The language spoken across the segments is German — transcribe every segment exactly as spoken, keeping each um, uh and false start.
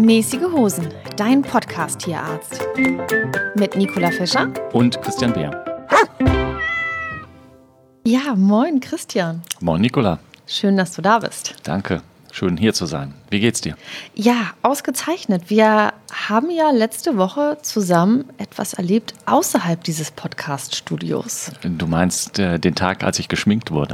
Mäßige Hosen, dein Podcast-Tierarzt. Mit Nicola Fischer und Christian Beer. Ja, moin Christian. Moin Nicola. Schön, dass du da bist. Danke, schön hier zu sein. Wie geht's dir? Ja, ausgezeichnet. Wir haben ja letzte Woche zusammen etwas erlebt außerhalb dieses Podcast-Studios. Du meinst äh, den Tag, als ich geschminkt wurde?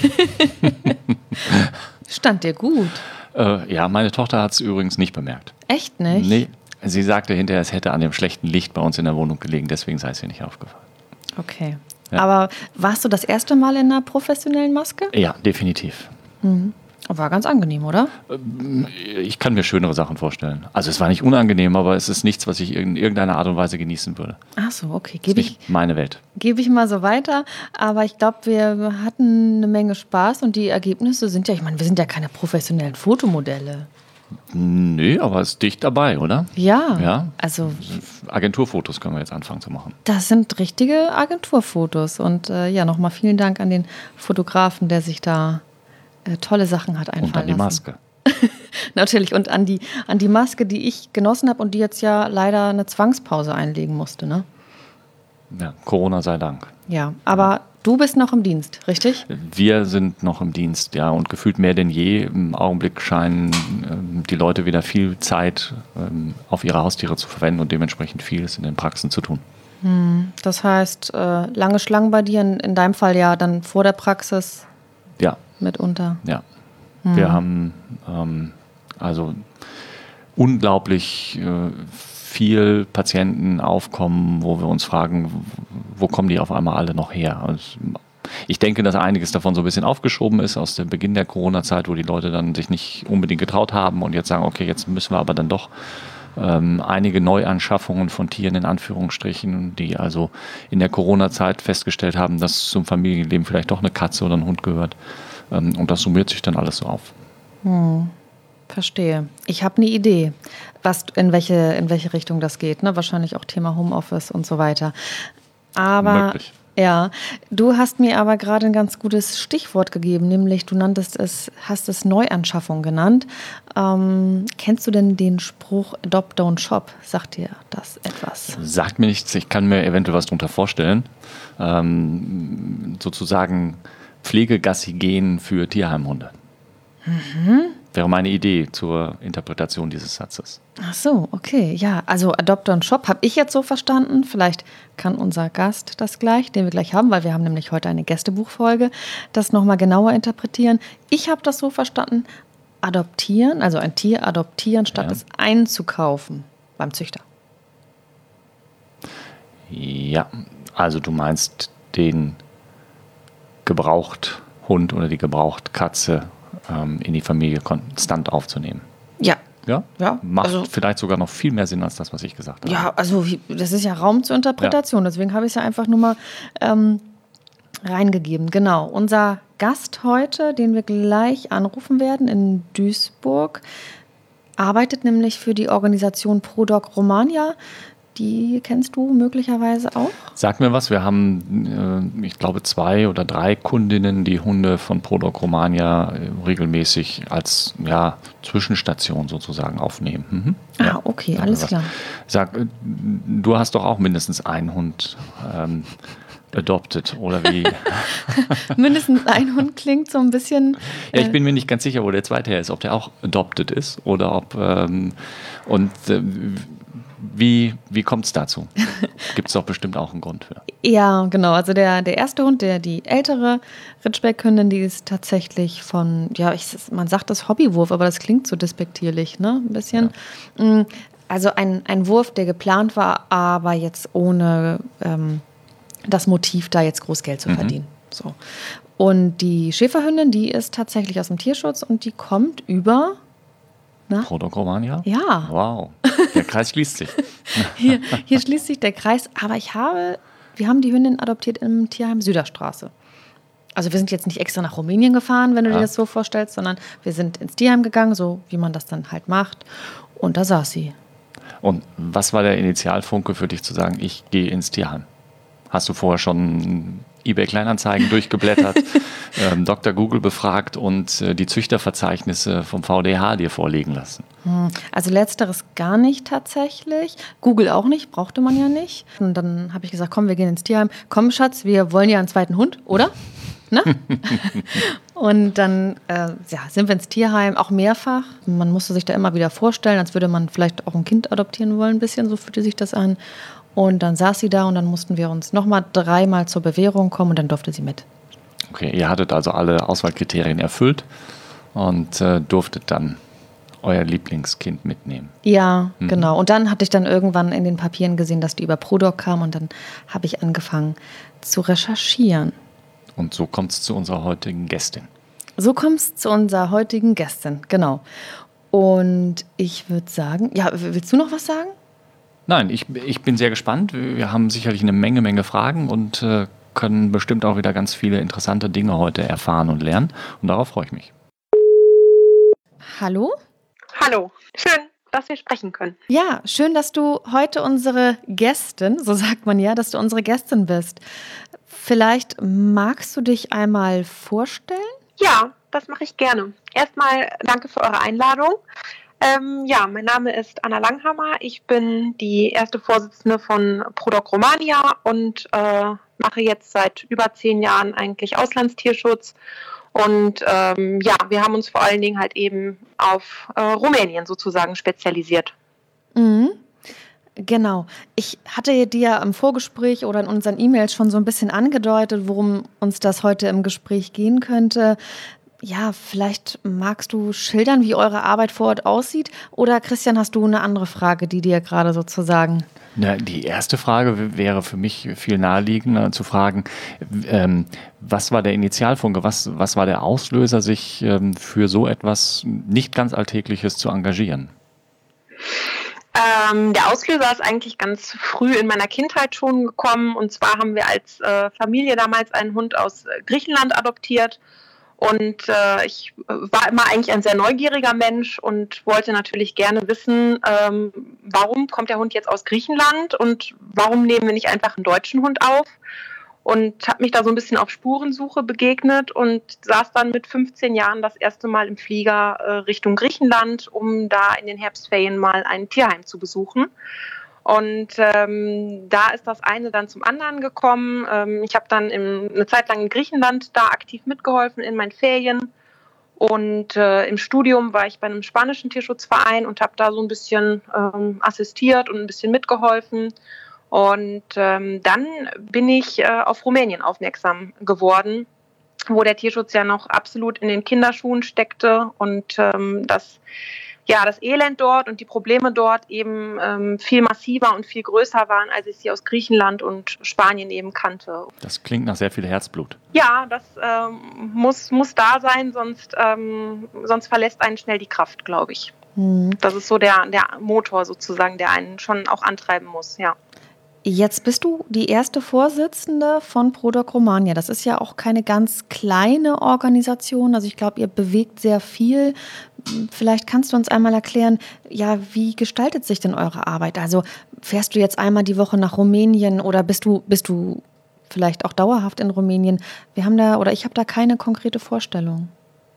Stand dir gut? Äh, ja, meine Tochter hat es übrigens nicht bemerkt. Echt nicht? Nee, sie sagte hinterher, es hätte an dem schlechten Licht bei uns in der Wohnung gelegen, deswegen sei es ihr nicht aufgefallen. Okay. Ja. Aber warst du das erste Mal in einer professionellen Maske? Ja, definitiv. Mhm. War ganz angenehm, oder? Ich kann mir schönere Sachen vorstellen. Also es war nicht unangenehm, aber es ist nichts, was ich in irgendeiner Art und Weise genießen würde. Ach so, okay. Das Gebe ist ich, nicht meine Welt. gebe ich mal so weiter. Aber ich glaube, wir hatten eine Menge Spaß und die Ergebnisse sind ja, ich meine, wir sind ja keine professionellen Fotomodelle. Nee, aber es ist dicht dabei, oder? Ja, Ja. also Agenturfotos können wir jetzt anfangen zu machen. das sind richtige Agenturfotos. Und äh, ja, nochmal vielen Dank an den Fotografen, der sich da äh, tolle Sachen hat einfallen Und an die lassen. Maske. Natürlich, und an die, an die Maske, die ich genossen habe und die jetzt ja leider eine Zwangspause einlegen musste, ne? Ja, Corona sei Dank. Ja, aber du bist noch im Dienst, richtig? Wir sind noch im Dienst, ja, und gefühlt mehr denn je. Im Augenblick scheinen ähm, die Leute wieder viel Zeit ähm, auf ihre Haustiere zu verwenden und dementsprechend vieles in den Praxen zu tun. Hm, das heißt, äh, lange Schlangen bei dir, in, in deinem Fall ja dann vor der Praxis Ja, mitunter. ja. Wir haben ähm, also unglaublich äh, viel Patienten aufkommen, wo wir uns fragen, wo kommen die auf einmal alle noch her? Also ich denke, dass einiges davon so ein bisschen aufgeschoben ist aus dem Beginn der Corona-Zeit, wo die Leute dann sich nicht unbedingt getraut haben und jetzt sagen, okay, jetzt müssen wir aber dann doch ähm, einige Neuanschaffungen von Tieren in Anführungsstrichen, die also in der Corona-Zeit festgestellt haben, dass zum Familienleben vielleicht doch eine Katze oder ein Hund gehört. Ähm, und das summiert sich dann alles so auf. Hm, verstehe. Ich habe eine Idee, was, in, welche, in welche Richtung das geht. Ne? Wahrscheinlich auch Thema Homeoffice und so weiter. Aber Möglich. ja, du hast mir aber gerade ein ganz gutes Stichwort gegeben, nämlich du nanntest es, hast es Neuanschaffung genannt. Ähm, kennst du denn den Spruch Adopt, don't shop? Sagt dir das etwas? Sagt mir nichts, ich kann mir eventuell was darunter vorstellen. Ähm, sozusagen Pflegegassi gehen für Tierheimhunde. Mhm. Wäre meine Idee zur Interpretation dieses Satzes. Ach so, okay, ja. Also Adopt und Shop habe ich jetzt so verstanden. Vielleicht kann unser Gast das gleich, den wir gleich haben, weil wir haben nämlich heute eine Gästebuchfolge, das nochmal genauer interpretieren. Ich habe das so verstanden, adoptieren, also ein Tier adoptieren, statt Ja. es einzukaufen beim Züchter. Ja, also du meinst den Gebrauchthund oder die Gebrauchtkatze ähm, in die Familie konstant aufzunehmen. Ja. Ja? Ja, Macht also- vielleicht sogar noch viel mehr Sinn als das, was ich gesagt habe. Ja, also das ist ja Raum zur Interpretation, deswegen habe ich es ja einfach nur mal ähm, reingegeben. Genau, unser Gast heute, den wir gleich anrufen werden in Duisburg, arbeitet nämlich für die Organisation ProDog Romania. Die kennst du möglicherweise auch? Sag mir was, wir haben, äh, ich glaube, zwei oder drei Kundinnen, die Hunde von ProDog Romania äh, regelmäßig als ja, Zwischenstation sozusagen aufnehmen. Mhm. Ah, Ja. okay, Sag mir alles was. klar. Sag, äh, du hast doch auch mindestens einen Hund ähm, adopted, oder wie? Mindestens ein Hund klingt so ein bisschen... Ja, ich bin mir nicht ganz sicher, wo der zweite her ist, ob der auch adopted ist oder ob, ähm, und äh, wie, wie kommt es dazu? Gibt es doch bestimmt auch einen Grund für. Ja, genau. Also der, der erste Hund, der die ältere Ridgeback-Hündin, die ist tatsächlich von, ja, ich, man sagt das Hobbywurf, aber das klingt so despektierlich, ne? Ein bisschen. Ja. Also ein, ein Wurf, der geplant war, aber jetzt ohne ähm, das Motiv, da jetzt groß Geld zu Mhm. verdienen. So. Und die Schäferhündin, die ist tatsächlich aus dem Tierschutz und die kommt über... Na? ProDog Romania? Ja. Wow, der Kreis schließt sich. Hier, hier schließt sich der Kreis, aber ich habe, wir haben die Hündin adoptiert im Tierheim Süderstraße. Also wir sind jetzt nicht extra nach Rumänien gefahren, wenn du Ja. dir das so vorstellst, sondern wir sind ins Tierheim gegangen, so wie man das dann halt macht. Und da saß sie. Und was war der Initialfunke für dich zu sagen, ich gehe ins Tierheim? Hast du vorher schon eBay Kleinanzeigen durchgeblättert, ähm, Doktor Google befragt und äh, die Züchterverzeichnisse vom V D H dir vorlegen lassen. Also letzteres gar nicht tatsächlich. Google auch nicht, brauchte man ja nicht. Und dann habe ich gesagt, komm, wir gehen ins Tierheim. Komm, Schatz, wir wollen ja einen zweiten Hund, oder? Ne? Und dann äh, ja, sind wir ins Tierheim, auch mehrfach. Man musste sich da immer wieder vorstellen, als würde man vielleicht auch ein Kind adoptieren wollen, ein bisschen, so fühlte sich das an. Und dann saß sie da und dann mussten wir uns nochmal dreimal zur Bewährung kommen und dann durfte sie mit. Okay, ihr hattet also alle Auswahlkriterien erfüllt und äh, durftet dann euer Lieblingskind mitnehmen. Ja, mhm. genau. Und dann hatte ich dann irgendwann in den Papieren gesehen, dass die über ProDoc kam und dann habe ich angefangen zu recherchieren. Und so kommt es zu unserer heutigen Gästin. So kommt es zu unserer heutigen Gästin, genau. Und ich würde sagen, ja, willst du noch was sagen? Nein, ich, ich bin sehr gespannt. Wir haben sicherlich eine Menge, Menge Fragen und äh, können bestimmt auch wieder ganz viele interessante Dinge heute erfahren und lernen. Und darauf freue ich mich. Hallo? Hallo, schön, dass wir sprechen können. Ja, schön, dass du heute unsere Gästin, so sagt man ja, dass du unsere Gästin bist. Vielleicht magst du dich einmal vorstellen? Ja, das mache ich gerne. Erstmal danke für eure Einladung. Ähm, ja, mein Name ist Anna Langhammer. Ich bin die erste Vorsitzende von ProDoc Romania und äh, mache jetzt seit über zehn Jahren eigentlich Auslandstierschutz. Und ähm, ja, wir haben uns vor allen Dingen halt eben auf äh, Rumänien sozusagen spezialisiert. Mhm. Genau. Ich hatte dir im Vorgespräch oder in unseren E-Mails schon so ein bisschen angedeutet, worum uns das heute im Gespräch gehen könnte. Ja, vielleicht magst du schildern, wie eure Arbeit vor Ort aussieht? Oder Christian, hast du eine andere Frage, die dir gerade sozusagen... Na, die erste Frage wäre für mich viel naheliegender zu fragen, ähm, was war der Initialfunke, was, was war der Auslöser, sich ähm, für so etwas nicht ganz Alltägliches zu engagieren? Ähm, der Auslöser ist eigentlich ganz früh in meiner Kindheit schon gekommen. Und zwar haben wir als äh, Familie damals einen Hund aus äh, Griechenland adoptiert. Und äh, ich war immer eigentlich ein sehr neugieriger Mensch und wollte natürlich gerne wissen, ähm, warum kommt der Hund jetzt aus Griechenland und warum nehmen wir nicht einfach einen deutschen Hund auf? Und habe mich da so ein bisschen auf Spurensuche begegnet und saß dann mit fünfzehn Jahren das erste Mal im Flieger äh, Richtung Griechenland, um da in den Herbstferien mal ein Tierheim zu besuchen. Und ähm, da ist das eine dann zum anderen gekommen. Ähm, ich habe dann im, eine Zeit lang in Griechenland da aktiv mitgeholfen in meinen Ferien. Und äh, im Studium war ich bei einem spanischen Tierschutzverein und habe da so ein bisschen ähm, assistiert und ein bisschen mitgeholfen. Und ähm, dann bin ich äh, auf Rumänien aufmerksam geworden, wo der Tierschutz ja noch absolut in den Kinderschuhen steckte und ähm, das, ja, das Elend dort und die Probleme dort eben ähm, viel massiver und viel größer waren, als ich sie aus Griechenland und Spanien eben kannte. Das klingt nach sehr viel Herzblut. Ja, das ähm, muss, muss da sein, sonst, ähm, sonst verlässt einen schnell die Kraft, glaube ich. Hm. Das ist so der, der Motor sozusagen, der einen schon auch antreiben muss, ja. Jetzt bist du die erste Vorsitzende von ProDoc Romania. Das ist ja auch keine ganz kleine Organisation. Also ich glaube, ihr bewegt sehr viel. Vielleicht kannst du uns einmal erklären, ja, wie gestaltet sich denn eure Arbeit? Also fährst du jetzt einmal die Woche nach Rumänien oder bist du, bist du vielleicht auch dauerhaft in Rumänien? Wir haben da, oder ich habe da keine konkrete Vorstellung.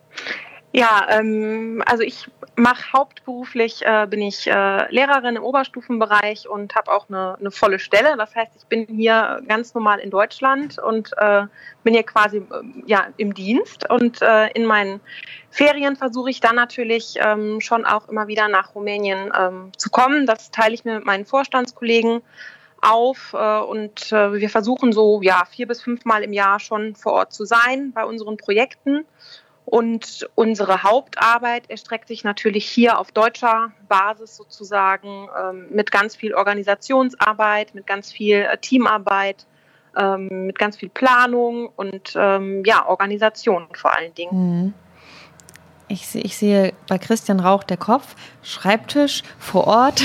Ja, ähm, also ich mache hauptberuflich, äh, bin ich äh, Lehrerin im Oberstufenbereich und habe auch eine, eine volle Stelle. Das heißt, ich bin hier ganz normal in Deutschland und äh, bin hier quasi äh, ja, im Dienst. Und äh, in meinen Ferien versuche ich dann natürlich ähm, schon auch immer wieder nach Rumänien ähm, zu kommen. Das teile ich mir mit meinen Vorstandskollegen auf äh, und äh, wir versuchen so ja, vier bis fünfmal im Jahr schon vor Ort zu sein bei unseren Projekten. Und unsere Hauptarbeit erstreckt sich natürlich hier auf deutscher Basis sozusagen ähm, mit ganz viel Organisationsarbeit, mit ganz viel äh, Teamarbeit, ähm, mit ganz viel Planung und ähm, ja, Organisation vor allen Dingen. Mhm. Ich, seh, ich sehe bei Christian Rauch der Kopf, Schreibtisch vor Ort.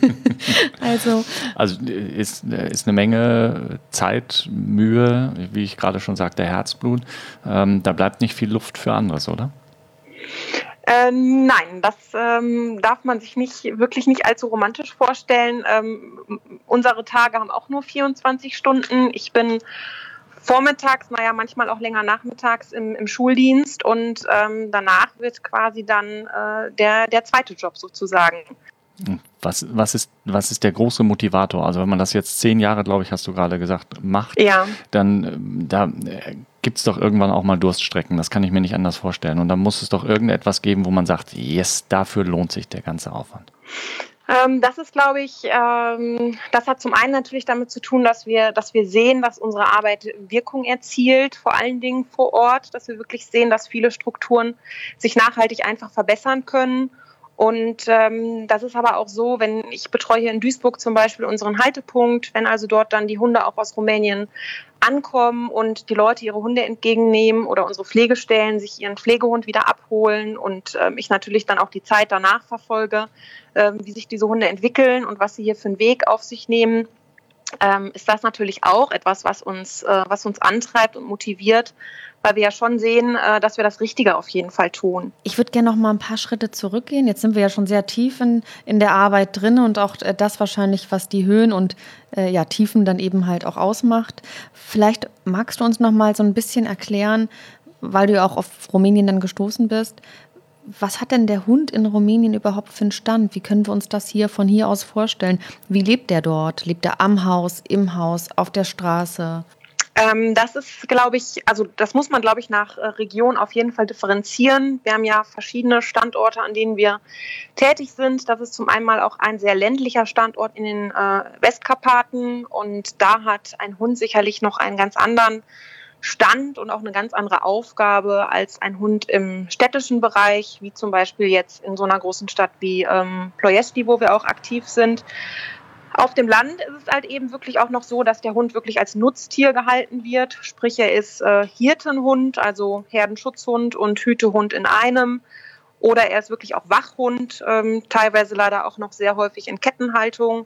also also ist, ist eine Menge Zeit, Mühe, wie ich gerade schon sagte, Herzblut. Ähm, da bleibt nicht viel Luft für anderes, oder? Äh, nein, das ähm, darf man sich nicht wirklich nicht allzu romantisch vorstellen. Ähm, unsere Tage haben auch nur vierundzwanzig Stunden. Ich bin vormittags, naja, manchmal auch länger nachmittags im, im Schuldienst und ähm, danach wird quasi dann äh, der, der zweite Job sozusagen. Was, was, ist, was ist der große Motivator? Also wenn man das jetzt zehn Jahre, glaube ich, hast du gerade gesagt, macht, ja. dann da äh, gibt es doch irgendwann auch mal Durststrecken. Das kann ich mir nicht anders vorstellen. Und dann muss es doch irgendetwas geben, wo man sagt, yes, dafür lohnt sich der ganze Aufwand. Ähm, das ist, glaube ich, ähm, das hat zum einen natürlich damit zu tun, dass wir, dass wir sehen, dass unsere Arbeit Wirkung erzielt, vor allen Dingen vor Ort, dass wir wirklich sehen, dass viele Strukturen sich nachhaltig einfach verbessern können. Und ähm, das ist aber auch so, wenn ich betreue hier in Duisburg zum Beispiel unseren Haltepunkt, wenn also dort dann die Hunde auch aus Rumänien ankommen und die Leute ihre Hunde entgegennehmen oder unsere Pflegestellen sich ihren Pflegehund wieder abholen und ähm, ich natürlich dann auch die Zeit danach verfolge, ähm, wie sich diese Hunde entwickeln und was sie hier für einen Weg auf sich nehmen, ähm, ist das natürlich auch etwas, was uns, äh, was uns antreibt und motiviert, weil wir ja schon sehen, dass wir das Richtige auf jeden Fall tun. Ich würde gerne noch mal ein paar Schritte zurückgehen. Jetzt sind wir ja schon sehr tief in, in der Arbeit drin und auch das wahrscheinlich, was die Höhen und äh, ja, Tiefen dann eben halt auch ausmacht. Vielleicht magst du uns noch mal so ein bisschen erklären, weil du ja auch auf Rumänien dann gestoßen bist, was hat denn der Hund in Rumänien überhaupt für einen Stand? Wie können wir uns das hier von hier aus vorstellen? Wie lebt der dort? Lebt er am Haus, im Haus, auf der Straße? Das ist, glaube ich, also das muss man, glaube ich, nach Region auf jeden Fall differenzieren. Wir haben ja verschiedene Standorte, an denen wir tätig sind. Das ist zum einen mal auch ein sehr ländlicher Standort in den äh, Westkarpaten und da hat ein Hund sicherlich noch einen ganz anderen Stand und auch eine ganz andere Aufgabe als ein Hund im städtischen Bereich, wie zum Beispiel jetzt in so einer großen Stadt wie ähm, Ploiești, wo wir auch aktiv sind. Auf dem Land ist es halt eben wirklich auch noch so, dass der Hund wirklich als Nutztier gehalten wird. Sprich, er ist äh, Hirtenhund, also Herdenschutzhund und Hütehund in einem. Oder er ist wirklich auch Wachhund, ähm, teilweise leider auch noch sehr häufig in Kettenhaltung.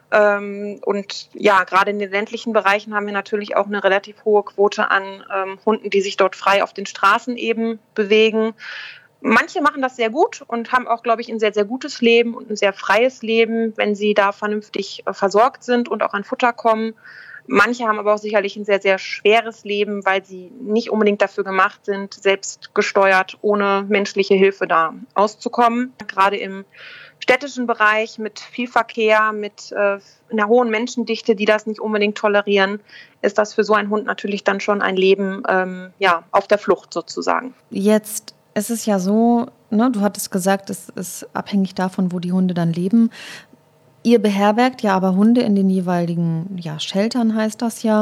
Ähm, und ja, gerade in den ländlichen Bereichen haben wir natürlich auch eine relativ hohe Quote an ähm, Hunden, die sich dort frei auf den Straßen eben bewegen. Manche machen das sehr gut und haben auch, glaube ich, ein sehr, sehr gutes Leben und ein sehr freies Leben, wenn sie da vernünftig äh, versorgt sind und auch an Futter kommen. Manche haben aber auch sicherlich ein sehr, sehr schweres Leben, weil sie nicht unbedingt dafür gemacht sind, selbst gesteuert, ohne menschliche Hilfe da auszukommen. Gerade im städtischen Bereich mit viel Verkehr, mit äh, einer hohen Menschendichte, die das nicht unbedingt tolerieren, ist das für so einen Hund natürlich dann schon ein Leben ähm, ja, auf der Flucht sozusagen. Jetzt Es ist ja so, ne, du hattest gesagt, es ist abhängig davon, wo die Hunde dann leben. Ihr beherbergt ja aber Hunde in den jeweiligen ja, Sheltern, heißt das ja,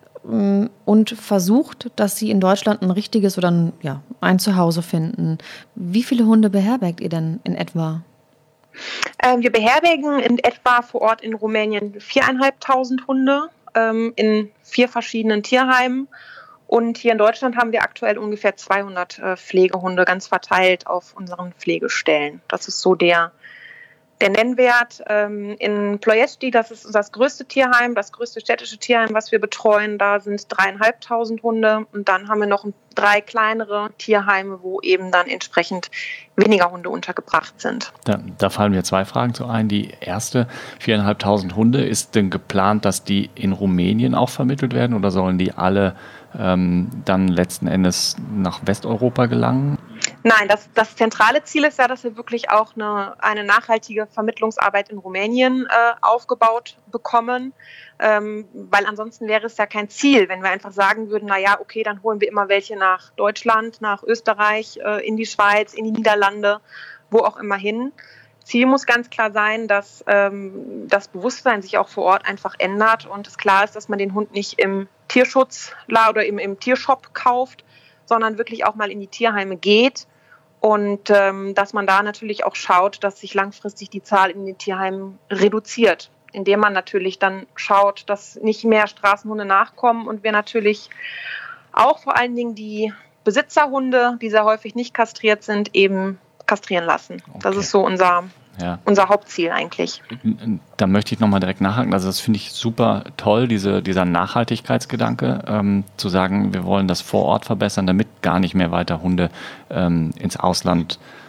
und versucht, dass sie in Deutschland ein richtiges oder ein, ja, ein Zuhause finden. Wie viele Hunde beherbergt ihr denn in etwa? Ähm, wir beherbergen in etwa vor Ort in Rumänien viertausendfünfhundert Hunde ähm, in vier verschiedenen Tierheimen. Und hier in Deutschland haben wir aktuell ungefähr zweihundert äh, Pflegehunde ganz verteilt auf unseren Pflegestellen. Das ist so der, der Nennwert. Ähm, in Ploiești, das ist das größte Tierheim, das größte städtische Tierheim, was wir betreuen. Da sind dreieinhalbtausend Hunde. Und dann haben wir noch drei kleinere Tierheime, wo eben dann entsprechend weniger Hunde untergebracht sind. Da, da fallen mir zwei Fragen zu ein. Die erste, viereinhalbtausend Hunde, ist denn geplant, dass die in Rumänien auch vermittelt werden oder sollen die alle ähm, dann letzten Endes nach Westeuropa gelangen? Nein, das, das zentrale Ziel ist ja, dass wir wirklich auch eine, eine nachhaltige Vermittlungsarbeit in Rumänien äh, aufgebaut bekommen, ähm, weil ansonsten wäre es ja kein Ziel, wenn wir einfach sagen würden, na ja, okay, dann holen wir immer welche nach Deutschland, nach Österreich, äh, in die Schweiz, in die Niederlande, wo auch immer hin. Ziel muss ganz klar sein, dass ähm, das Bewusstsein sich auch vor Ort einfach ändert und es klar ist, dass man den Hund nicht im Tierschutz oder im, im Tiershop kauft, sondern wirklich auch mal in die Tierheime geht und ähm, dass man da natürlich auch schaut, dass sich langfristig die Zahl in den Tierheimen reduziert, indem man natürlich dann schaut, dass nicht mehr Straßenhunde nachkommen und wir natürlich auch vor allen Dingen die Besitzerhunde, die sehr häufig nicht kastriert sind, eben kastrieren lassen. Okay. Das ist so unser, ja. unser Hauptziel eigentlich. Da möchte ich nochmal direkt nachhaken. Also das finde ich super toll, diese, dieser Nachhaltigkeitsgedanke, ähm, zu sagen, wir wollen das vor Ort verbessern, damit gar nicht mehr weiter Hunde ähm, ins Ausland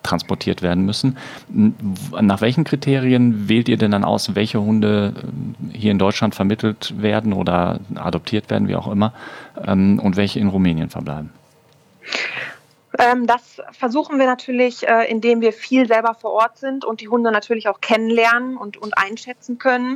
transportiert werden müssen. Nach welchen Kriterien wählt ihr denn dann aus, welche Hunde hier in Deutschland vermittelt werden oder adoptiert werden, wie auch immer, und welche in Rumänien verbleiben? Das versuchen wir natürlich, indem wir viel selber vor Ort sind und die Hunde natürlich auch kennenlernen und, und einschätzen können.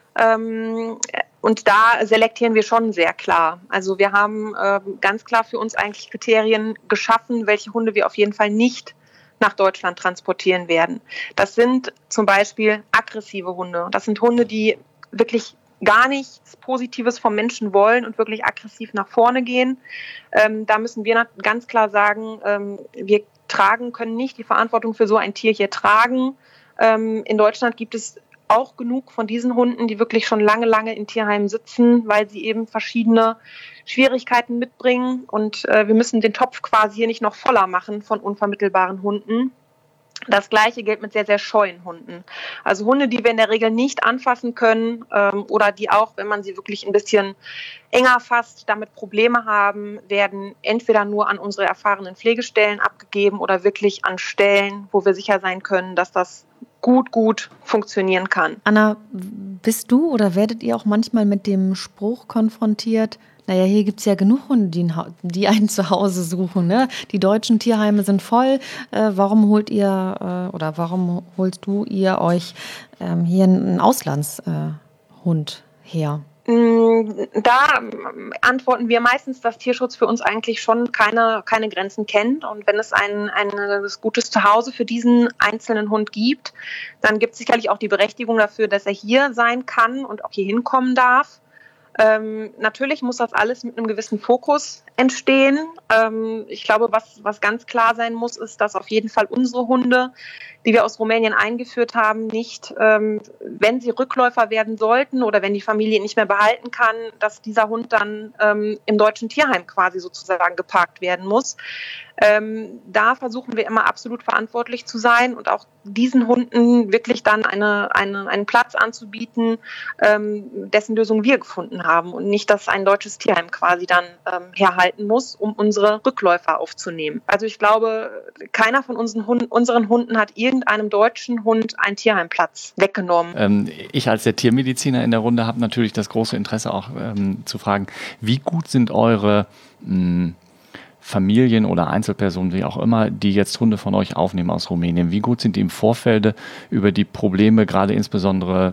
Und da selektieren wir schon sehr klar. Also wir haben ganz klar für uns eigentlich Kriterien geschaffen, welche Hunde wir auf jeden Fall nicht nach Deutschland transportieren werden. Das sind zum Beispiel aggressive Hunde. Das sind Hunde, die wirklich gar nichts Positives vom Menschen wollen und wirklich aggressiv nach vorne gehen. Ähm, da müssen wir ganz klar sagen, ähm, wir tragen, können nicht die Verantwortung für so ein Tier hier tragen. Ähm, in Deutschland gibt es auch genug von diesen Hunden, die wirklich schon lange, lange in Tierheimen sitzen, weil sie eben verschiedene Schwierigkeiten mitbringen. Und äh, wir müssen den Topf quasi hier nicht noch voller machen von unvermittelbaren Hunden. Das Gleiche gilt mit sehr, sehr scheuen Hunden. Also Hunde, die wir in der Regel nicht anfassen können ähm, oder die auch, wenn man sie wirklich ein bisschen enger fasst, damit Probleme haben, werden entweder nur an unsere erfahrenen Pflegestellen abgegeben oder wirklich an Stellen, wo wir sicher sein können, dass das gut, gut funktionieren kann. Anna, bist du oder werdet ihr auch manchmal mit dem Spruch konfrontiert, naja, hier gibt es ja genug Hunde, die ein, die ein Zuhause suchen, ne? Die deutschen Tierheime sind voll. Äh, warum holt ihr äh, oder warum holst du ihr euch ähm, hier einen Auslandshund äh, her? Da antworten wir meistens, dass Tierschutz für uns eigentlich schon keine, keine Grenzen kennt. Und wenn es ein, ein gutes Zuhause für diesen einzelnen Hund gibt, dann gibt es sicherlich auch die Berechtigung dafür, dass er hier sein kann und auch hier hinkommen darf. Ähm, natürlich muss das alles mit einem gewissen Fokus entstehen. Ähm, ich glaube, was, was ganz klar sein muss, ist, dass auf jeden Fall unsere Hunde, die wir aus Rumänien eingeführt haben, nicht, ähm, wenn sie Rückläufer werden sollten oder wenn die Familie ihn nicht mehr behalten kann, dass dieser Hund dann ähm, im deutschen Tierheim quasi sozusagen geparkt werden muss. Ähm, da versuchen wir immer absolut verantwortlich zu sein und auch diesen Hunden wirklich dann eine, eine, einen Platz anzubieten, ähm, dessen Lösung wir gefunden haben und nicht, dass ein deutsches Tierheim quasi dann ähm, herhalten muss, um unsere Rückläufer aufzunehmen. Also ich glaube, keiner von unseren Hunden, unseren Hunden hat irgendeinem deutschen Hund einen Tierheimplatz weggenommen. Ähm, ich als der Tiermediziner in der Runde habe natürlich das große Interesse auch ähm, zu fragen, wie gut sind eure mh, Familien oder Einzelpersonen, wie auch immer, die jetzt Hunde von euch aufnehmen aus Rumänien, wie gut sind die im Vorfeld über die Probleme, gerade insbesondere,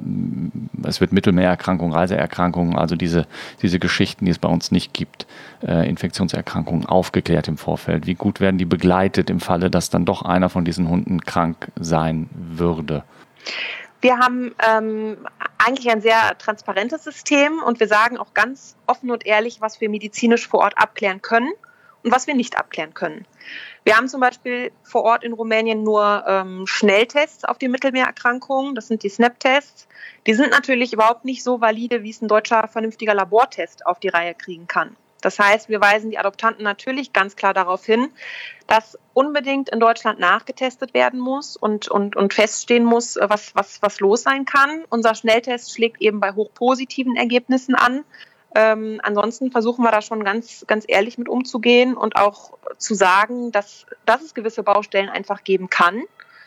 es wird Mittelmeererkrankungen, Reiseerkrankungen, also diese, diese Geschichten, die es bei uns nicht gibt, äh, Infektionserkrankungen, aufgeklärt im Vorfeld? Wie gut werden die begleitet im Falle, dass dann doch einer von diesen Hunden krank sein würde? Wir haben ähm, eigentlich ein sehr transparentes System und wir sagen auch ganz offen und ehrlich, was wir medizinisch vor Ort abklären können und was wir nicht abklären können. Wir haben zum Beispiel vor Ort in Rumänien nur ähm, Schnelltests auf die Mittelmeererkrankungen, das sind die SNAP-Tests. Die sind natürlich überhaupt nicht so valide, wie es ein deutscher vernünftiger Labortest auf die Reihe kriegen kann. Das heißt, wir weisen die Adoptanten natürlich ganz klar darauf hin, dass unbedingt in Deutschland nachgetestet werden muss und, und, und feststehen muss, was, was, was los sein kann. Unser Schnelltest schlägt eben bei hochpositiven Ergebnissen an. Ähm, ansonsten versuchen wir da schon ganz, ganz ehrlich mit umzugehen und auch zu sagen, dass, dass es gewisse Baustellen einfach geben kann.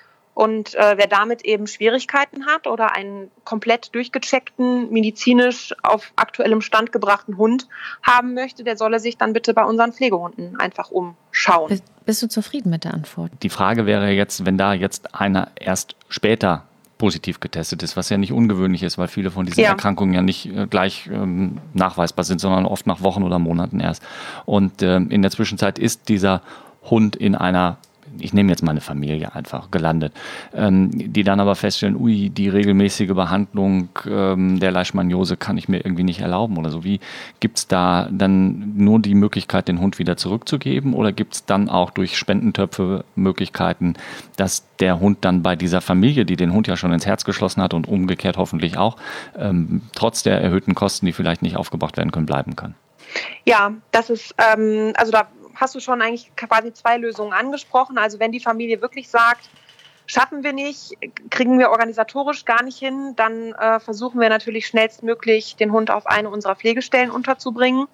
Und äh, wer damit eben Schwierigkeiten hat oder einen komplett durchgecheckten, medizinisch auf aktuellem Stand gebrachten Hund haben möchte, der solle sich dann bitte bei unseren Pflegehunden einfach umschauen. Bist, bist du zufrieden mit der Antwort? Die Frage wäre jetzt, wenn da jetzt einer erst später positiv getestet ist, was ja nicht ungewöhnlich ist, weil viele von diesen ja. Erkrankungen ja nicht äh, gleich ähm, nachweisbar sind, sondern oft nach Wochen oder Monaten erst. Und ähm, in der Zwischenzeit ist dieser Hund in einer, ich nehme jetzt mal eine Familie einfach, gelandet, ähm, die dann aber feststellen, ui, die regelmäßige Behandlung ähm, der Leishmaniose kann ich mir irgendwie nicht erlauben oder so. Wie gibt es da dann nur die Möglichkeit, den Hund wieder zurückzugeben oder gibt es dann auch durch Spendentöpfe Möglichkeiten, dass der Hund dann bei dieser Familie, die den Hund ja schon ins Herz geschlossen hat und umgekehrt hoffentlich auch, ähm, trotz der erhöhten Kosten, die vielleicht nicht aufgebracht werden können, bleiben kann? Ja, das ist, ähm, also da hast du schon eigentlich quasi zwei Lösungen angesprochen. Also wenn die Familie wirklich sagt, schaffen wir nicht, kriegen wir organisatorisch gar nicht hin, dann äh, versuchen wir natürlich schnellstmöglich, den Hund auf eine unserer Pflegestellen unterzubringen.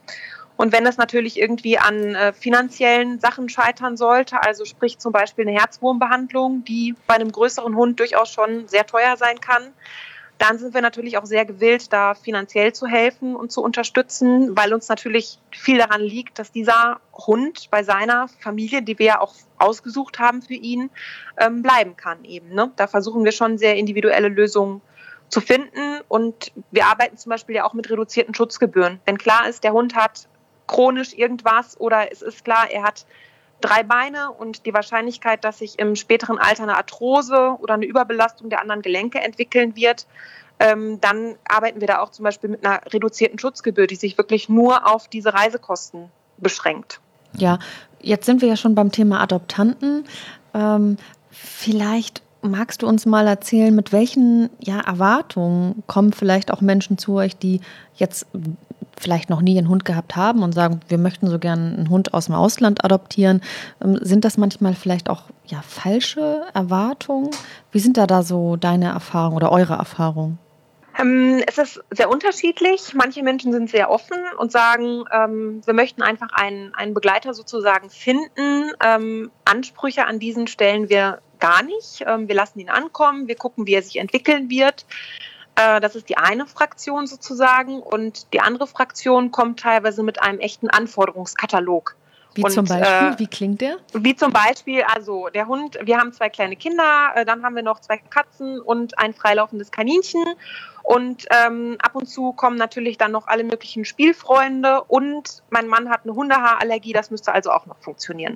Und wenn das natürlich irgendwie an äh, finanziellen Sachen scheitern sollte, also sprich zum Beispiel eine Herzwurmbehandlung, die bei einem größeren Hund durchaus schon sehr teuer sein kann, dann sind wir natürlich auch sehr gewillt, da finanziell zu helfen und zu unterstützen, weil uns natürlich viel daran liegt, dass dieser Hund bei seiner Familie, die wir ja auch ausgesucht haben für ihn, ähm, bleiben kann eben. Ne? Da versuchen wir schon sehr individuelle Lösungen zu finden und wir arbeiten zum Beispiel ja auch mit reduzierten Schutzgebühren. Wenn klar ist, der Hund hat chronisch irgendwas oder es ist klar, er hat drei Beine und die Wahrscheinlichkeit, dass sich im späteren Alter eine Arthrose oder eine Überbelastung der anderen Gelenke entwickeln wird, ähm, dann arbeiten wir da auch zum Beispiel mit einer reduzierten Schutzgebühr, die sich wirklich nur auf diese Reisekosten beschränkt. Ja, jetzt sind wir ja schon beim Thema Adoptanten. Ähm, vielleicht magst du uns mal erzählen, mit welchen ja, Erwartungen kommen vielleicht auch Menschen zu euch, die jetzt vielleicht noch nie einen Hund gehabt haben und sagen, wir möchten so gern einen Hund aus dem Ausland adoptieren. Ähm, sind das manchmal vielleicht auch ja, falsche Erwartungen? Wie sind da da so deine Erfahrungen oder eure Erfahrungen? Ähm, es ist sehr unterschiedlich. Manche Menschen sind sehr offen und sagen, ähm, wir möchten einfach einen, einen Begleiter sozusagen finden. Ähm, Ansprüche an diesen stellen wir gar nicht. Ähm, wir lassen ihn ankommen, wir gucken, wie er sich entwickeln wird. Äh, das ist die eine Fraktion sozusagen. Und die andere Fraktion kommt teilweise mit einem echten Anforderungskatalog. Wie und, zum Beispiel? Äh, wie klingt der? Wie zum Beispiel, also der Hund, wir haben zwei kleine Kinder, äh, dann haben wir noch zwei Katzen und ein freilaufendes Kaninchen. Und ähm, ab und zu kommen natürlich dann noch alle möglichen Spielfreunde und mein Mann hat eine Hundehaarallergie, das müsste also auch noch funktionieren.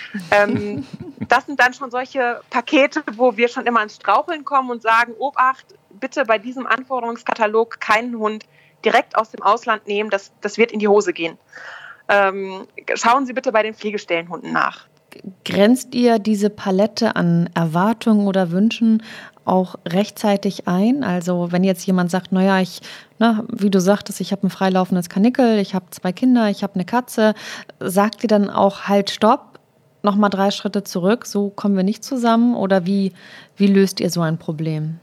ähm, das sind dann schon solche Pakete, wo wir schon immer ins Straucheln kommen und sagen, Obacht, bitte bei diesem Anforderungskatalog keinen Hund direkt aus dem Ausland nehmen, das, das wird in die Hose gehen. Ähm, schauen Sie bitte bei den Pflegestellenhunden nach. Grenzt ihr diese Palette an Erwartungen oder Wünschen auch rechtzeitig ein? Also wenn jetzt jemand sagt, naja, ich, na, wie du sagtest, ich habe ein freilaufendes Kanickel, ich habe zwei Kinder, ich habe eine Katze, sagt ihr dann auch, halt, stopp, nochmal drei Schritte zurück, so kommen wir nicht zusammen? Oder wie, wie löst ihr so ein Problem?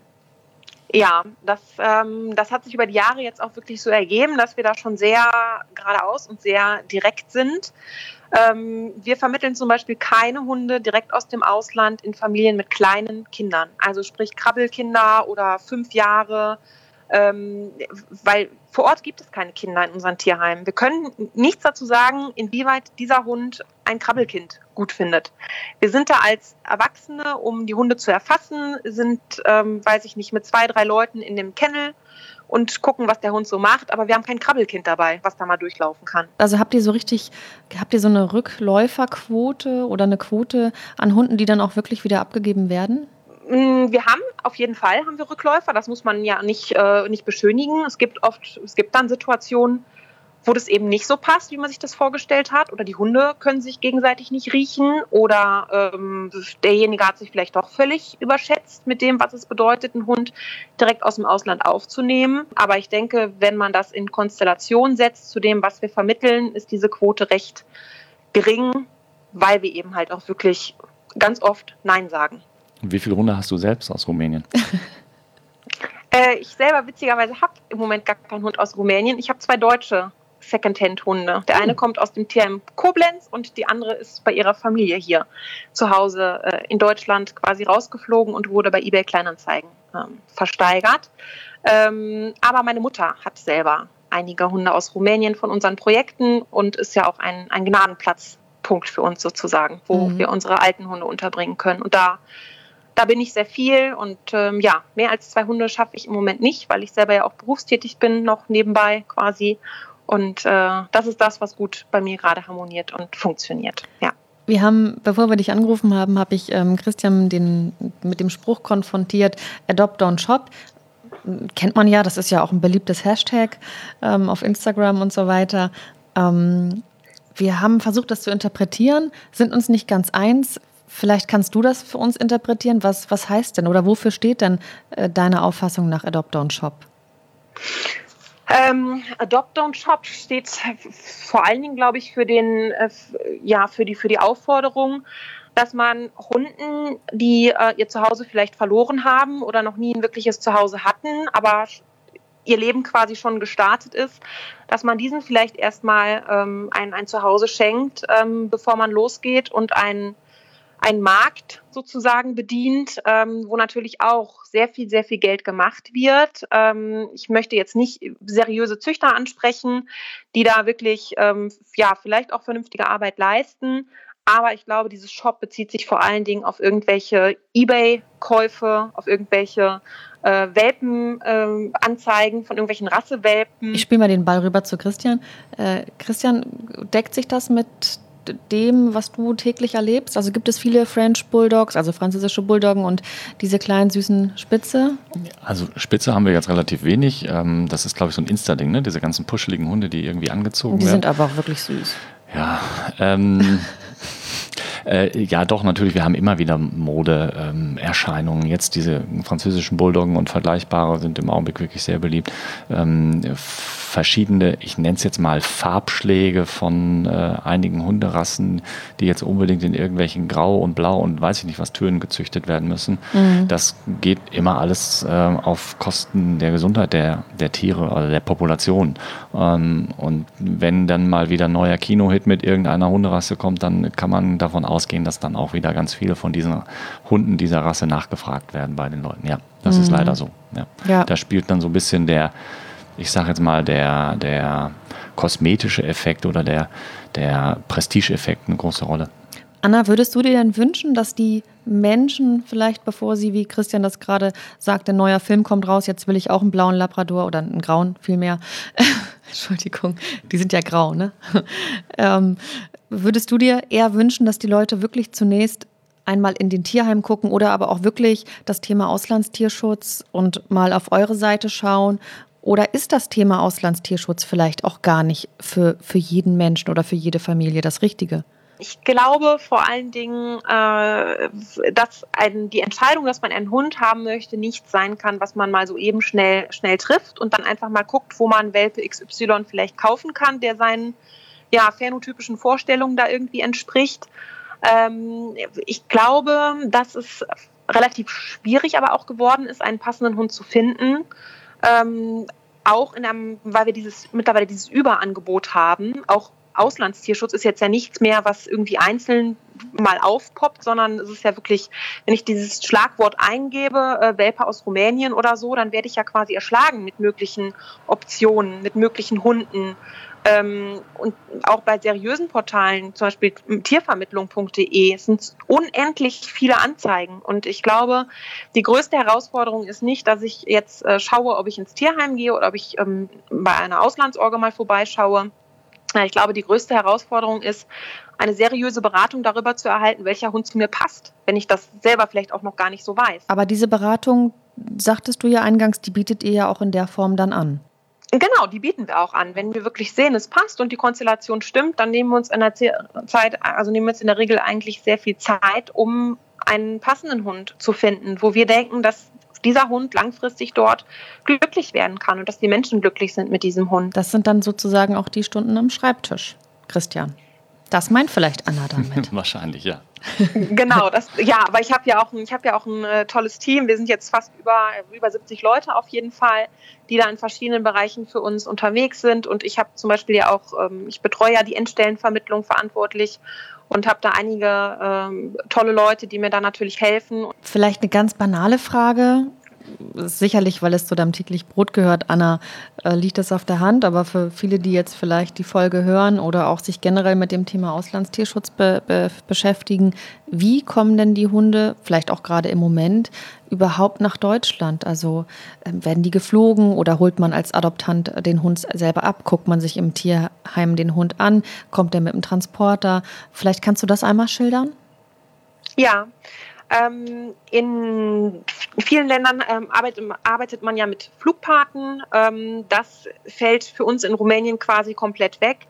Ja, das, ähm, das hat sich über die Jahre jetzt auch wirklich so ergeben, dass wir da schon sehr geradeaus und sehr direkt sind. Ähm, wir vermitteln zum Beispiel keine Hunde direkt aus dem Ausland in Familien mit kleinen Kindern, also sprich Krabbelkinder oder fünf Jahre, ähm, weil vor Ort gibt es keine Kinder in unseren Tierheimen. Wir können nichts dazu sagen, inwieweit dieser Hund ein Krabbelkind gut findet. Wir sind da als Erwachsene, um die Hunde zu erfassen, sind, ähm, weiß ich nicht, mit zwei, drei Leuten in dem Kennel und gucken, was der Hund so macht, aber wir haben kein Krabbelkind dabei, was da mal durchlaufen kann. Also habt ihr so richtig, habt ihr so eine Rückläuferquote oder eine Quote an Hunden, die dann auch wirklich wieder abgegeben werden? Wir haben, auf jeden Fall haben wir Rückläufer, das muss man ja nicht, äh, nicht beschönigen. Es gibt oft, es gibt dann Situationen, wo das eben nicht so passt, wie man sich das vorgestellt hat, oder die Hunde können sich gegenseitig nicht riechen oder ähm, derjenige hat sich vielleicht doch völlig überschätzt mit dem, was es bedeutet, einen Hund direkt aus dem Ausland aufzunehmen. Aber ich denke, wenn man das in Konstellation setzt zu dem, was wir vermitteln, ist diese Quote recht gering, weil wir eben halt auch wirklich ganz oft Nein sagen. Und wie viele Hunde hast du selbst aus Rumänien? äh, ich selber witzigerweise habe im Moment gar keinen Hund aus Rumänien. Ich habe zwei deutsche Secondhand-Hunde. Der eine kommt aus dem Tierheim Koblenz und die andere ist bei ihrer Familie hier zu Hause äh, in Deutschland quasi rausgeflogen und wurde bei eBay Kleinanzeigen ähm, versteigert. Ähm, aber meine Mutter hat selber einige Hunde aus Rumänien von unseren Projekten und ist ja auch ein, ein Gnadenplatzpunkt für uns sozusagen, wo mhm. wir unsere alten Hunde unterbringen können. Und da Da bin ich sehr viel und ähm, ja, mehr als zwei Hunde schaffe ich im Moment nicht, weil ich selber ja auch berufstätig bin, noch nebenbei quasi. Und äh, das ist das, was gut bei mir gerade harmoniert und funktioniert. Ja. Wir haben, bevor wir dich angerufen haben, habe ich ähm, Christian den, mit dem Spruch konfrontiert, Adopt, don't shop. Kennt man ja, das ist ja auch ein beliebtes Hashtag ähm, auf Instagram und so weiter. Ähm, wir haben versucht, das zu interpretieren, sind uns nicht ganz eins. Vielleicht kannst du das für uns interpretieren. Was, was heißt denn oder wofür steht denn äh, deine Auffassung nach Adopt, don't shop? Ähm, Adopt, don't shop steht vor allen Dingen, glaube ich, für den, äh, ja, für die, für die Aufforderung, dass man Hunden, die äh, ihr Zuhause vielleicht verloren haben oder noch nie ein wirkliches Zuhause hatten, aber ihr Leben quasi schon gestartet ist, dass man diesen vielleicht erstmal ähm, ein, ein Zuhause schenkt, ähm, bevor man losgeht und ein ein Markt sozusagen bedient, ähm, wo natürlich auch sehr viel, sehr viel Geld gemacht wird. Ähm, ich möchte jetzt nicht seriöse Züchter ansprechen, die da wirklich, ähm, ja, vielleicht auch vernünftige Arbeit leisten. Aber ich glaube, dieses Shop bezieht sich vor allen Dingen auf irgendwelche eBay-Käufe, auf irgendwelche äh, Welpenanzeigen ähm, von irgendwelchen Rassewelpen. Ich spiele mal den Ball rüber zu Christian. Äh, Christian, deckt sich das mit dem, was du täglich erlebst? Also gibt es viele French Bulldogs, also französische Bulldoggen und diese kleinen süßen Spitze? Also Spitze haben wir jetzt relativ wenig. Das ist, glaube ich, so ein Insta-Ding, ne? Diese ganzen puscheligen Hunde, die irgendwie angezogen die werden. Die sind aber auch wirklich süß. Ja, ähm... Äh, ja, doch, natürlich, wir haben immer wieder Modeerscheinungen. Ähm, Jetzt diese französischen Bulldoggen und vergleichbare sind im Augenblick wirklich sehr beliebt. Ähm, verschiedene, ich nenne es jetzt mal Farbschläge von äh, einigen Hunderassen, die jetzt unbedingt in irgendwelchen Grau und Blau und weiß ich nicht was Tönen gezüchtet werden müssen. Mhm. Das geht immer alles äh, auf Kosten der Gesundheit der, der Tiere oder der Population. Ähm, und wenn dann mal wieder ein neuer Kinohit mit irgendeiner Hunderasse kommt, dann kann man davon ausgehen, dass dann auch wieder ganz viele von diesen Hunden dieser Rasse nachgefragt werden bei den Leuten. Ja, das mhm. ist leider so. Ja. Ja. Da spielt dann so ein bisschen der, ich sage jetzt mal, der, der kosmetische Effekt oder der, der Prestige-Effekt eine große Rolle. Anna, würdest du dir denn wünschen, dass die Menschen vielleicht, bevor sie, wie Christian das gerade sagt, ein neuer Film kommt raus, jetzt will ich auch einen blauen Labrador oder einen grauen vielmehr, Entschuldigung, die sind ja grau, ne? ähm, würdest du dir eher wünschen, dass die Leute wirklich zunächst einmal in den Tierheim gucken oder aber auch wirklich das Thema Auslandstierschutz und mal auf eure Seite schauen? Oder ist das Thema Auslandstierschutz vielleicht auch gar nicht für, für jeden Menschen oder für jede Familie das Richtige? Ich glaube vor allen Dingen, äh, dass ein, die Entscheidung, dass man einen Hund haben möchte, nichts sein kann, was man mal so eben schnell, schnell trifft und dann einfach mal guckt, wo man Welpe X Y vielleicht kaufen kann, der seinen ja, phänotypischen Vorstellungen da irgendwie entspricht. Ähm, ich glaube, dass es relativ schwierig aber auch geworden ist, einen passenden Hund zu finden. Ähm, auch in einem, weil wir dieses mittlerweile dieses Überangebot haben, auch Auslandstierschutz ist jetzt ja nichts mehr, was irgendwie einzeln mal aufpoppt, sondern es ist ja wirklich, wenn ich dieses Schlagwort eingebe, äh, Welpe aus Rumänien oder so, dann werde ich ja quasi erschlagen mit möglichen Optionen, mit möglichen Hunden. Ähm, und auch bei seriösen Portalen, zum Beispiel tiervermittlung punkt de, sind unendlich viele Anzeigen. Und ich glaube, die größte Herausforderung ist nicht, dass ich jetzt äh, schaue, ob ich ins Tierheim gehe oder ob ich ähm, bei einer Auslandsorga mal vorbeischaue. Ich glaube, die größte Herausforderung ist, eine seriöse Beratung darüber zu erhalten, welcher Hund zu mir passt, wenn ich das selber vielleicht auch noch gar nicht so weiß. Aber diese Beratung, sagtest du ja eingangs, die bietet ihr ja auch in der Form dann an. Genau, die bieten wir auch an. Wenn wir wirklich sehen, es passt und die Konstellation stimmt, dann nehmen wir uns in der Zeit, also nehmen wir uns in der Regel eigentlich sehr viel Zeit, um einen passenden Hund zu finden, wo wir denken, dass dieser Hund langfristig dort glücklich werden kann und dass die Menschen glücklich sind mit diesem Hund. Das sind dann sozusagen auch die Stunden am Schreibtisch, Christian. Das meint vielleicht Anna damit. Wahrscheinlich, ja. Genau, das, ja, aber ich habe ja auch, ich habe ja auch ein äh, tolles Team. Wir sind jetzt fast über, über siebzig Leute auf jeden Fall, die da in verschiedenen Bereichen für uns unterwegs sind. Und ich habe zum Beispiel ja auch, ähm, ich betreue ja die Endstellenvermittlung verantwortlich und habe da einige ähm, tolle Leute, die mir da natürlich helfen. Vielleicht eine ganz banale Frage. Sicherlich, weil es zu deinem täglich Brot gehört, Anna, äh, liegt das auf der Hand. Aber für viele, die jetzt vielleicht die Folge hören oder auch sich generell mit dem Thema Auslandstierschutz be- be- beschäftigen, wie kommen denn die Hunde, vielleicht auch gerade im Moment, überhaupt nach Deutschland? Also äh, werden die geflogen oder holt man als Adoptant den Hund selber ab? Guckt man sich im Tierheim den Hund an? Kommt der mit dem Transporter? Vielleicht kannst du das einmal schildern? Ja, Ähm, in vielen Ländern ähm, arbeitet, arbeitet man ja mit Flugpaten. Ähm, das fällt für uns in Rumänien quasi komplett weg.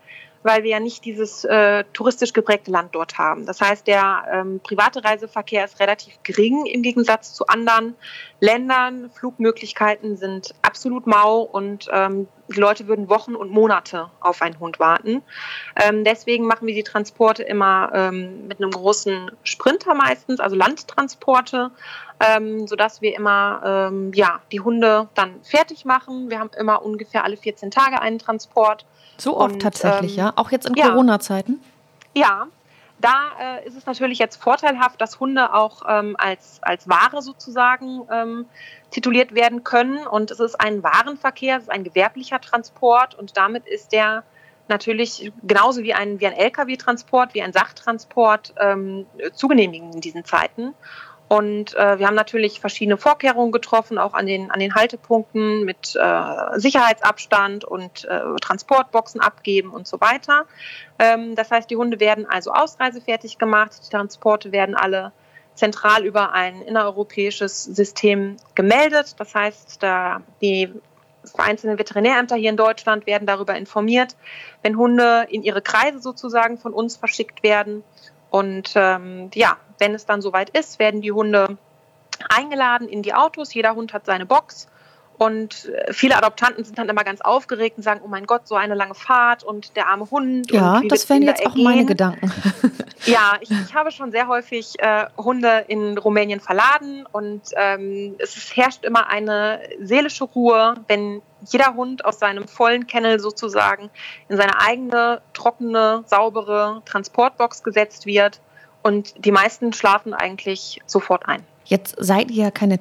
weil wir ja nicht dieses äh, touristisch geprägte Land dort haben. Das heißt, der ähm, private Reiseverkehr ist relativ gering im Gegensatz zu anderen Ländern. Flugmöglichkeiten sind absolut mau und ähm, die Leute würden Wochen und Monate auf einen Hund warten. Ähm, deswegen machen wir die Transporte immer ähm, mit einem großen Sprinter meistens, also Landtransporte, ähm, sodass wir immer ähm, ja, die Hunde dann fertig machen. Wir haben immer ungefähr alle vierzehn Tage einen Transport. So oft und, tatsächlich, ähm, ja? Auch jetzt in ja. Corona-Zeiten? Ja, da äh, ist es natürlich jetzt vorteilhaft, dass Hunde auch ähm, als, als Ware sozusagen ähm, tituliert werden können. Und es ist ein Warenverkehr, es ist ein gewerblicher Transport und damit ist der natürlich genauso wie ein, wie ein L K W-Transport, wie ein Sachtransport ähm, zu genehmigen in diesen Zeiten. Und äh, wir haben natürlich verschiedene Vorkehrungen getroffen, auch an den, an den Haltepunkten mit äh, Sicherheitsabstand und äh, Transportboxen abgeben und so weiter. Ähm, das heißt, die Hunde werden also ausreisefertig gemacht. Die Transporte werden alle zentral über ein innereuropäisches System gemeldet. Das heißt, da die einzelnen Veterinärämter hier in Deutschland werden darüber informiert, wenn Hunde in ihre Kreise sozusagen von uns verschickt werden. Und ähm, ja, wenn es dann soweit ist, werden die Hunde eingeladen in die Autos. Jeder Hund hat seine Box. Und viele Adoptanten sind dann immer ganz aufgeregt und sagen, oh mein Gott, so eine lange Fahrt und der arme Hund. Ja, und wie das wären jetzt auch meine Gedanken. Ja, ich, ich habe schon sehr häufig äh, Hunde in Rumänien verladen und ähm, es ist, herrscht immer eine seelische Ruhe, wenn jeder Hund aus seinem vollen Kennel sozusagen in seine eigene, trockene, saubere Transportbox gesetzt wird und die meisten schlafen eigentlich sofort ein. Jetzt seid ihr ja keine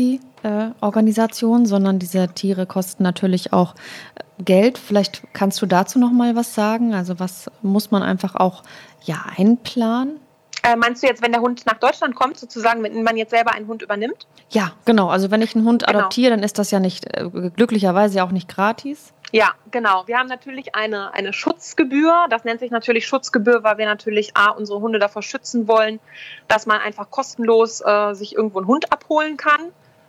Charity-Organisation, sondern diese Tiere kosten natürlich auch Geld. Vielleicht kannst du dazu noch mal was sagen? Also was muss man einfach auch ja, einplanen? Äh, meinst du jetzt, wenn der Hund nach Deutschland kommt, sozusagen, wenn man jetzt selber einen Hund übernimmt? Ja, genau. Also wenn ich einen Hund Genau. adoptiere, dann ist das ja nicht, äh, glücklicherweise auch nicht gratis. Ja, genau. Wir haben natürlich eine, eine Schutzgebühr. Das nennt sich natürlich Schutzgebühr, weil wir natürlich A, unsere Hunde davor schützen wollen, dass man einfach kostenlos äh, sich irgendwo einen Hund abholen kann.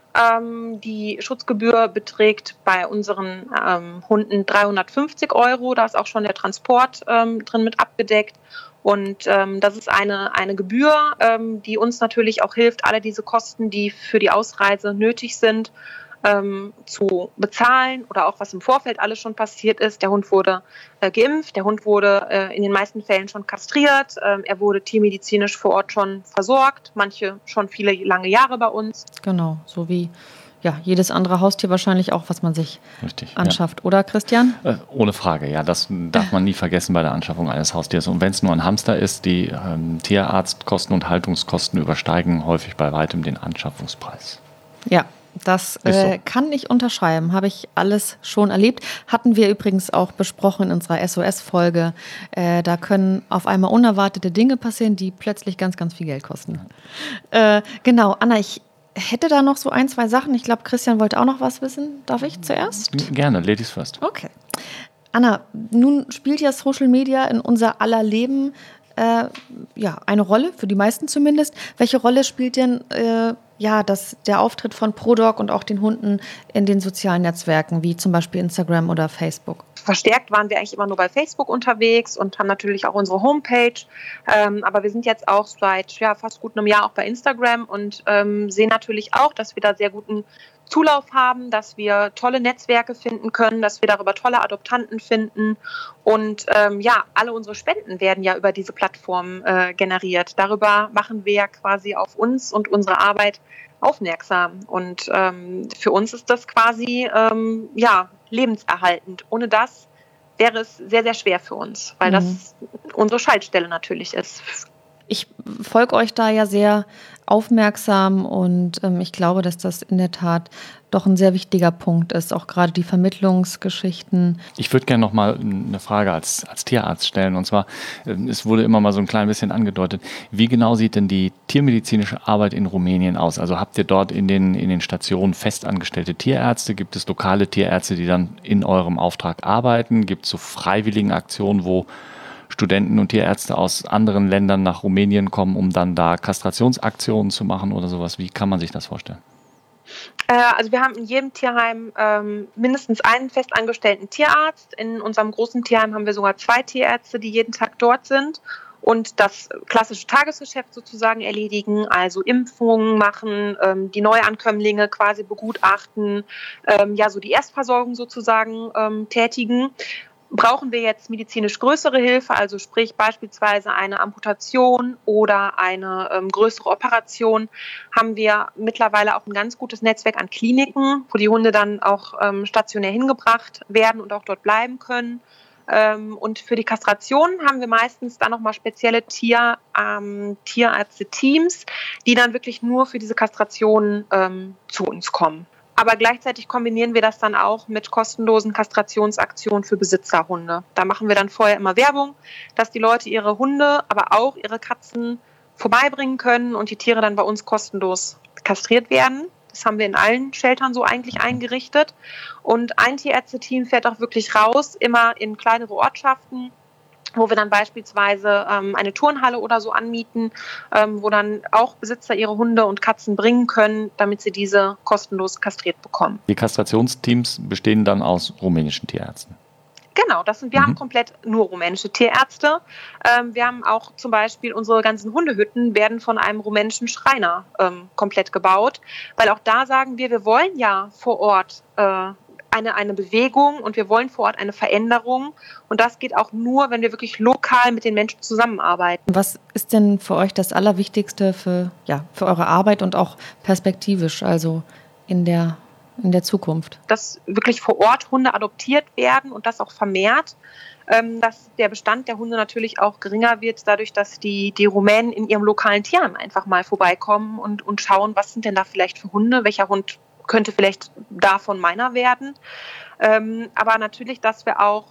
Ähm, die Schutzgebühr beträgt bei unseren ähm, Hunden dreihundertfünfzig Euro. Da ist auch schon der Transport ähm, drin mit abgedeckt. Und ähm, das ist eine, eine Gebühr, ähm, die uns natürlich auch hilft, alle diese Kosten, die für die Ausreise nötig sind, ähm, zu bezahlen oder auch was im Vorfeld alles schon passiert ist. Der Hund wurde äh, geimpft, der Hund wurde äh, in den meisten Fällen schon kastriert, ähm, er wurde tiermedizinisch vor Ort schon versorgt, manche schon viele lange Jahre bei uns. Genau, so wie ja, jedes andere Haustier wahrscheinlich auch, was man sich Richtig, anschafft. Ja. Oder, Christian? Äh, ohne Frage, ja. Das darf man nie vergessen bei der Anschaffung eines Haustiers. Und wenn es nur ein Hamster ist, die ähm, Tierarztkosten und Haltungskosten übersteigen häufig bei weitem den Anschaffungspreis. Ja, das äh, so. kann ich unterschreiben. Habe ich alles schon erlebt. Hatten wir übrigens auch besprochen in unserer S O S-Folge. Äh, da können auf einmal unerwartete Dinge passieren, die plötzlich ganz, ganz viel Geld kosten. Äh, genau, Anna, ich hätte da noch so ein, zwei Sachen. Ich glaube, Christian wollte auch noch was wissen. Darf ich zuerst? Gerne, Ladies first. Okay. Anna, nun spielt ja Social Media in unser aller Leben äh, ja, eine Rolle, für die meisten zumindest. Welche Rolle spielt denn äh, ja, das, der Auftritt von ProDog und auch den Hunden in den sozialen Netzwerken, wie zum Beispiel Instagram oder Facebook? Verstärkt waren wir eigentlich immer nur bei Facebook unterwegs und haben natürlich auch unsere Homepage. Ähm, aber wir sind jetzt auch seit ja, fast gut einem Jahr auch bei Instagram und ähm, sehen natürlich auch, dass wir da sehr guten Zulauf haben, dass wir tolle Netzwerke finden können, dass wir darüber tolle Adoptanten finden. Und ähm, ja, alle unsere Spenden werden ja über diese Plattform äh, generiert. Darüber machen wir ja quasi auf uns und unsere Arbeit aufmerksam. Und ähm, für uns ist das quasi ähm, ja, lebenserhaltend. Ohne das wäre es sehr, sehr schwer für uns, weil mhm. das unsere Schaltstelle natürlich ist. Ich folge euch da ja sehr aufmerksam und ähm, ich glaube, dass das in der Tat doch ein sehr wichtiger Punkt ist, auch gerade die Vermittlungsgeschichten. Ich würde gerne noch mal eine Frage als, als Tierarzt stellen, und zwar, es wurde immer mal so ein klein bisschen angedeutet, wie genau sieht denn die tiermedizinische Arbeit in Rumänien aus? Also habt ihr dort in den, in den Stationen festangestellte Tierärzte? Gibt es lokale Tierärzte, die dann in eurem Auftrag arbeiten? Gibt es so freiwilligen Aktionen, wo Studenten und Tierärzte aus anderen Ländern nach Rumänien kommen, um dann da Kastrationsaktionen zu machen oder sowas? Wie kann man sich das vorstellen? Also wir haben in jedem Tierheim ähm, mindestens einen festangestellten Tierarzt. In unserem großen Tierheim haben wir sogar zwei Tierärzte, die jeden Tag dort sind und das klassische Tagesgeschäft sozusagen erledigen, also Impfungen machen, ähm, die Neuankömmlinge quasi begutachten, ähm, ja so die Erstversorgung sozusagen ähm, tätigen. Brauchen wir jetzt medizinisch größere Hilfe, also sprich beispielsweise eine Amputation oder eine ähm, größere Operation, haben wir mittlerweile auch ein ganz gutes Netzwerk an Kliniken, wo die Hunde dann auch ähm, stationär hingebracht werden und auch dort bleiben können. Ähm, und für die Kastration haben wir meistens dann nochmal spezielle Tier, ähm, Tierärzte-Teams, die dann wirklich nur für diese Kastration ähm, zu uns kommen. Aber gleichzeitig kombinieren wir das dann auch mit kostenlosen Kastrationsaktionen für Besitzerhunde. Da machen wir dann vorher immer Werbung, dass die Leute ihre Hunde, aber auch ihre Katzen vorbeibringen können und die Tiere dann bei uns kostenlos kastriert werden. Das haben wir in allen Sheltern so eigentlich eingerichtet. Und ein Tierärzte-Team fährt auch wirklich raus, immer in kleinere Ortschaften, wo wir dann beispielsweise ähm, eine Turnhalle oder so anmieten, ähm, wo dann auch Besitzer ihre Hunde und Katzen bringen können, damit sie diese kostenlos kastriert bekommen. Die Kastrationsteams bestehen dann aus rumänischen Tierärzten? Genau, das sind, wir mhm. haben komplett nur rumänische Tierärzte. Ähm, wir haben auch zum Beispiel unsere ganzen Hundehütten werden von einem rumänischen Schreiner ähm, komplett gebaut, weil auch da sagen wir, wir wollen ja vor Ort äh, Eine, eine Bewegung und wir wollen vor Ort eine Veränderung. Und das geht auch nur, wenn wir wirklich lokal mit den Menschen zusammenarbeiten. Was ist denn für euch das Allerwichtigste für, ja, für eure Arbeit und auch perspektivisch, also in der, in der Zukunft? Dass wirklich vor Ort Hunde adoptiert werden und das auch vermehrt. Ähm, dass der Bestand der Hunde natürlich auch geringer wird, dadurch, dass die, die Rumänen in ihrem lokalen Tierheim einfach mal vorbeikommen und, und schauen, was sind denn da vielleicht für Hunde, welcher Hund könnte vielleicht davon meiner werden. Ähm, aber natürlich, dass wir auch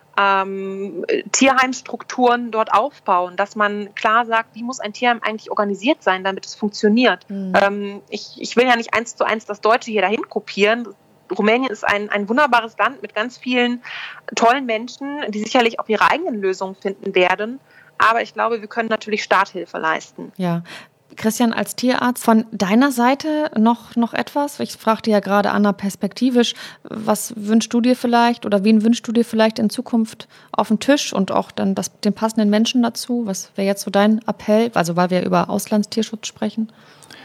ähm, Tierheimstrukturen dort aufbauen, dass man klar sagt, wie muss ein Tierheim eigentlich organisiert sein, damit es funktioniert. Mhm. Ähm, ich, ich will ja nicht eins zu eins das Deutsche hier dahin kopieren. Rumänien ist ein, ein wunderbares Land mit ganz vielen tollen Menschen, die sicherlich auch ihre eigenen Lösungen finden werden. Aber ich glaube, wir können natürlich Starthilfe leisten. Ja. Christian, als Tierarzt, von deiner Seite noch, noch etwas? Ich fragte ja gerade Anna perspektivisch, was wünschst du dir vielleicht oder wen wünschst du dir vielleicht in Zukunft auf den Tisch und auch dann das, den passenden Menschen dazu? Was wäre jetzt so dein Appell, also weil wir über Auslandstierschutz sprechen?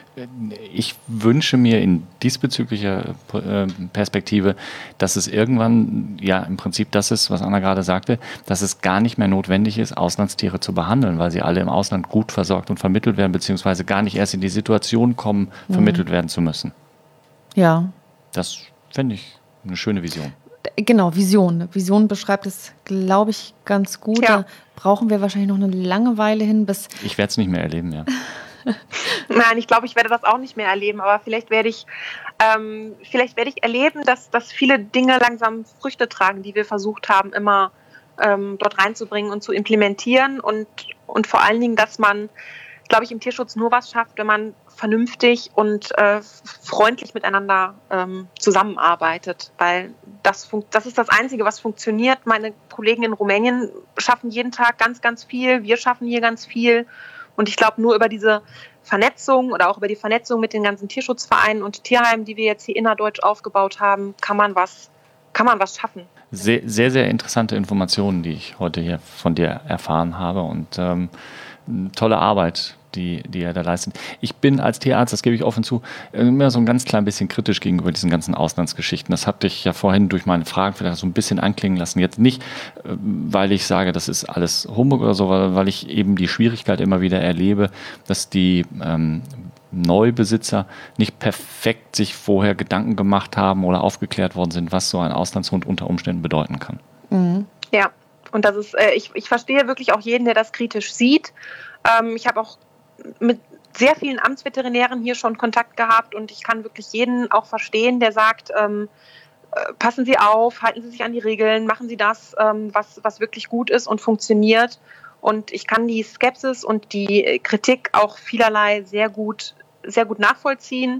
Ich wünsche mir in diesbezüglicher Perspektive, dass es irgendwann, ja im Prinzip das ist, was Anna gerade sagte, dass es gar nicht mehr notwendig ist, Auslandstiere zu behandeln, weil sie alle im Ausland gut versorgt und vermittelt werden, beziehungsweise gar nicht erst in die Situation kommen, vermittelt mhm. werden zu müssen. Ja. Das fände ich eine schöne Vision. Genau, Vision. Vision beschreibt es, glaube ich, ganz gut. Ja. Da brauchen wir wahrscheinlich noch eine lange Weile hin, bis... Ich werde es nicht mehr erleben, ja. Nein, ich glaube, ich werde das auch nicht mehr erleben, aber vielleicht werde ich, ähm, vielleicht werde ich erleben, dass, dass viele Dinge langsam Früchte tragen, die wir versucht haben, immer ähm, dort reinzubringen und zu implementieren und, und vor allen Dingen, dass man, glaube ich, im Tierschutz nur was schafft, wenn man vernünftig und äh, freundlich miteinander ähm, zusammenarbeitet, weil das, fun- das ist das Einzige, was funktioniert. Meine Kollegen in Rumänien schaffen jeden Tag ganz, ganz viel, wir schaffen hier ganz viel. Und ich glaube, nur über diese Vernetzung oder auch über die Vernetzung mit den ganzen Tierschutzvereinen und Tierheimen, die wir jetzt hier innerdeutsch aufgebaut haben, kann man was, kann man was schaffen. Sehr, sehr, sehr interessante Informationen, die ich heute hier von dir erfahren habe und ähm, tolle Arbeit, die, die ihr da leistet. Ich bin als Tierarzt, das gebe ich offen zu, immer so ein ganz klein bisschen kritisch gegenüber diesen ganzen Auslandsgeschichten. Das hatte ich ja vorhin durch meine Fragen vielleicht so ein bisschen anklingen lassen. Jetzt nicht, weil ich sage, das ist alles Humbug oder so, weil ich eben die Schwierigkeit immer wieder erlebe, dass die ähm, Neubesitzer nicht perfekt sich vorher Gedanken gemacht haben oder aufgeklärt worden sind, was so ein Auslandshund unter Umständen bedeuten kann. Mhm. Ja, und das ist, äh, ich, ich verstehe wirklich auch jeden, der das kritisch sieht. Ähm, ich habe auch mit sehr vielen Amtsveterinären hier schon Kontakt gehabt und ich kann wirklich jeden auch verstehen, der sagt, ähm, äh, passen Sie auf, halten Sie sich an die Regeln, machen Sie das, ähm, was, was wirklich gut ist und funktioniert. Und ich kann die Skepsis und die Kritik auch vielerlei sehr gut, sehr gut nachvollziehen,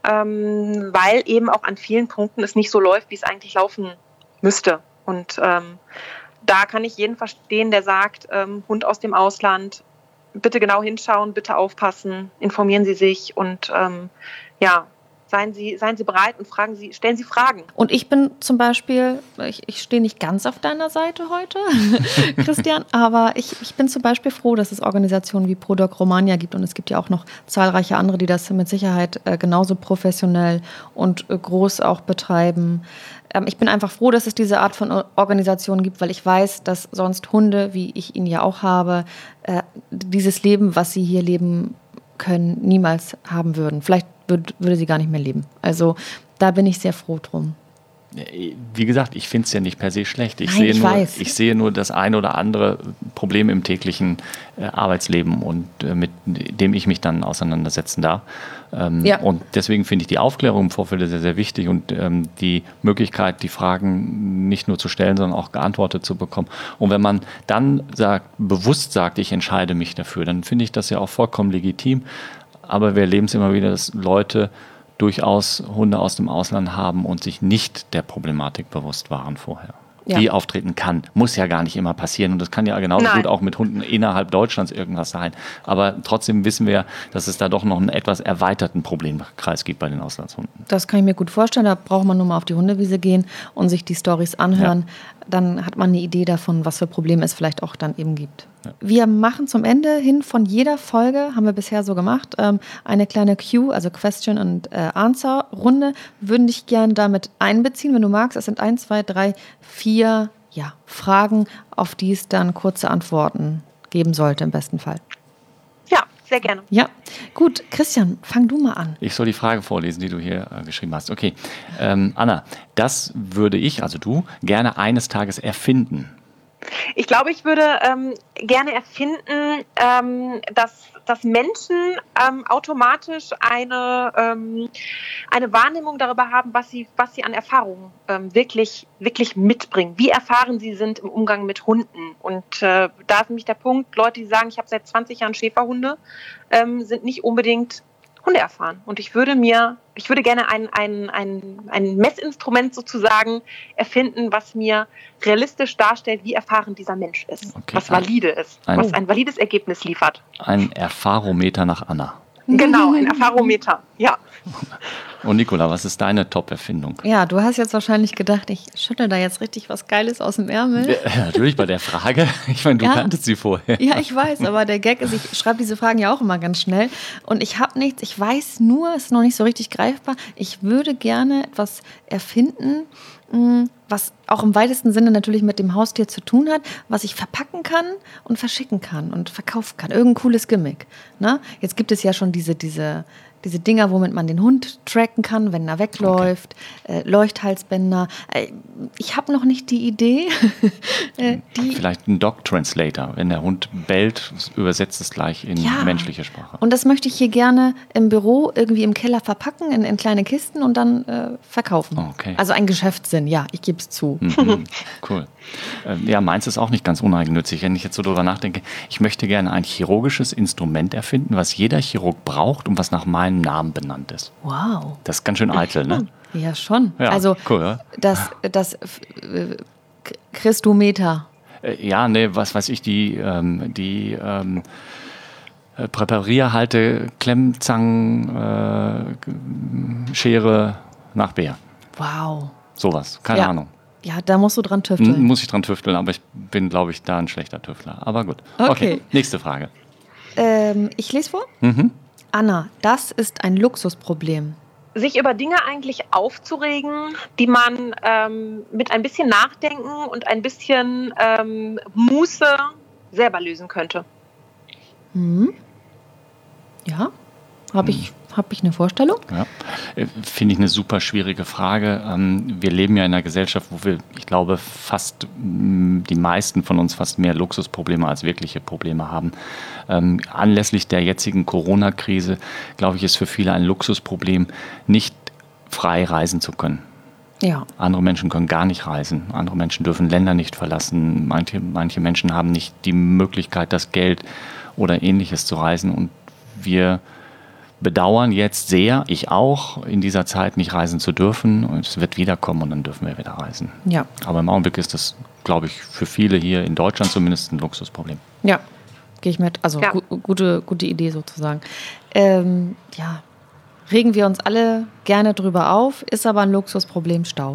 ähm, weil eben auch an vielen Punkten es nicht so läuft, wie es eigentlich laufen müsste. Und ähm, da kann ich jeden verstehen, der sagt, ähm, Hund aus dem Ausland, bitte genau hinschauen, bitte aufpassen, informieren Sie sich und ähm, ja, seien Sie, seien Sie bereit und fragen Sie, stellen Sie Fragen. Und ich bin zum Beispiel, ich, ich stehe nicht ganz auf deiner Seite heute, Christian, aber ich, ich bin zum Beispiel froh, dass es Organisationen wie ProDoc Romania gibt und es gibt ja auch noch zahlreiche andere, die das mit Sicherheit äh, genauso professionell und äh, groß auch betreiben. Ähm, ich bin einfach froh, dass es diese Art von Organisationen gibt, weil ich weiß, dass sonst Hunde, wie ich ihn ja auch habe, äh, dieses Leben, was sie hier leben können, niemals haben würden. Vielleicht würd, würde sie gar nicht mehr leben. Also da bin ich sehr froh drum. Wie gesagt, ich finde es ja nicht per se schlecht. Ich, Nein, sehe ich nur, weiß. ich sehe nur das eine oder andere Problem im täglichen äh, Arbeitsleben und äh, mit dem ich mich dann auseinandersetzen darf. Ähm, Ja. Und deswegen finde ich die Aufklärung im Vorfeld sehr, sehr wichtig und ähm, die Möglichkeit, die Fragen nicht nur zu stellen, sondern auch geantwortet zu bekommen. Und wenn man dann sagt, bewusst sagt, ich entscheide mich dafür, dann finde ich das ja auch vollkommen legitim. Aber wir erleben es immer wieder, dass Leute durchaus Hunde aus dem Ausland haben und sich nicht der Problematik bewusst waren vorher. Ja. Die auftreten kann. Muss ja gar nicht immer passieren. Und das kann ja genauso Nein. gut auch mit Hunden innerhalb Deutschlands irgendwas sein. Aber trotzdem wissen wir, dass es da doch noch einen etwas erweiterten Problemkreis gibt bei den Auslandshunden. Das kann ich mir gut vorstellen. Da braucht man nur mal auf die Hundewiese gehen und sich die Storys anhören. Dann hat man eine Idee davon, was für Probleme es vielleicht auch dann eben gibt. Ja. Wir machen zum Ende hin von jeder Folge, haben wir bisher so gemacht, ähm, eine kleine Q, also Question and äh, Answer Runde. Würden dich gerne damit einbeziehen, wenn du magst. Es sind eins, zwei, drei, vier ja, Fragen, auf die es dann kurze Antworten geben sollte im besten Fall. Ja, sehr gerne. Ja, gut. Christian, fang du mal an. Ich soll die Frage vorlesen, die du hier äh, geschrieben hast. Okay. Ähm, Anna, das würde ich, also du, gerne eines Tages erfinden. Ich glaube, ich würde ähm, gerne erfinden, ähm, dass, dass Menschen ähm, automatisch eine, ähm, eine Wahrnehmung darüber haben, was sie, was sie an Erfahrungen ähm, wirklich, wirklich mitbringen. Wie erfahren sie sind im Umgang mit Hunden. Und äh, da ist nämlich der Punkt, Leute, die sagen, ich habe seit zwanzig Jahren Schäferhunde, ähm, sind nicht unbedingt Hunde erfahren. Und ich würde mir, ich würde gerne ein, ein, ein, ein Messinstrument sozusagen erfinden, was mir realistisch darstellt, wie erfahren dieser Mensch ist, Okay. was valide ist, Ein- was ein valides Ergebnis liefert. Ein Erfarometer nach Anna. Genau, ein Erfarometer, ja. Und Nicola, was ist deine Top-Erfindung? Ja, du hast jetzt wahrscheinlich gedacht, ich schüttel da jetzt richtig was Geiles aus dem Ärmel. Ja, natürlich bei der Frage. Ich meine, du Ja. kanntest sie vorher. Ja, ich weiß, aber der Gag ist, ich schreibe diese Fragen ja auch immer ganz schnell und ich habe nichts, ich weiß nur, es ist noch nicht so richtig greifbar, ich würde gerne etwas erfinden, mh, was auch im weitesten Sinne natürlich mit dem Haustier zu tun hat, was ich verpacken kann und verschicken kann und verkaufen kann. Irgendein cooles Gimmick. Ne? Jetzt gibt es ja schon diese, diese, diese Dinger, womit man den Hund tracken kann, wenn er wegläuft, äh, Leuchthalsbänder. Äh, ich habe noch nicht die Idee. äh, die Vielleicht ein Dog-Translator. Wenn der Hund bellt, übersetzt es gleich in Ja. menschliche Sprache. Und das möchte ich hier gerne im Büro irgendwie im Keller verpacken, in, in kleine Kisten und dann äh, verkaufen. Okay. Also ein Geschäftssinn, ja, ich gebe es zu. Mhm, cool. Ähm, ja, meins ist auch nicht ganz uneigennützig. Wenn ich jetzt so drüber nachdenke, ich möchte gerne ein chirurgisches Instrument erfinden, was jeder Chirurg braucht und was nach meinem Namen benannt ist. Wow. Das ist ganz schön eitel, ne? Ja, schon. Ja, also cool, ja? das, das äh, Christometer. Äh, Ja, ne, was weiß ich, die, ähm, die ähm, äh, Präparierhalte, Klemmzangen, äh, Schere nach Bär. Wow. Sowas, keine Ja. Ahnung. Ja, da musst du dran M- tüfteln. Muss ich dran tüfteln, aber ich bin, glaube ich, da ein schlechter Tüftler. Aber gut. Okay. Nächste Frage. Ähm, ich lese vor. Mhm. Anna, das ist ein Luxusproblem. Sich über Dinge eigentlich aufzuregen, die man ähm, mit ein bisschen Nachdenken und ein bisschen ähm, Muße selber lösen könnte. Hm? Ja, habe ich, hab ich eine Vorstellung? Ja. Äh, Finde ich eine super schwierige Frage. Ähm, Wir leben ja in einer Gesellschaft, wo wir, ich glaube, fast mh, die meisten von uns fast mehr Luxusprobleme als wirkliche Probleme haben. Ähm, Anlässlich der jetzigen Corona-Krise, glaube ich, ist für viele ein Luxusproblem, nicht frei reisen zu können. Ja. Andere Menschen können gar nicht reisen. Andere Menschen dürfen Länder nicht verlassen. Manche, manche Menschen haben nicht die Möglichkeit, das Geld oder Ähnliches zu reisen. Und wir bedauern jetzt sehr, ich auch, in dieser Zeit nicht reisen zu dürfen. Und es wird wiederkommen und dann dürfen wir wieder reisen. Ja. Aber im Augenblick ist das, glaube ich, für viele hier in Deutschland zumindest ein Luxusproblem. Ja, gehe ich mit. Also Ja. gu gute, gute Idee sozusagen. Ähm, ja, regen wir uns alle gerne drüber auf, ist aber ein Luxusproblem, Stau.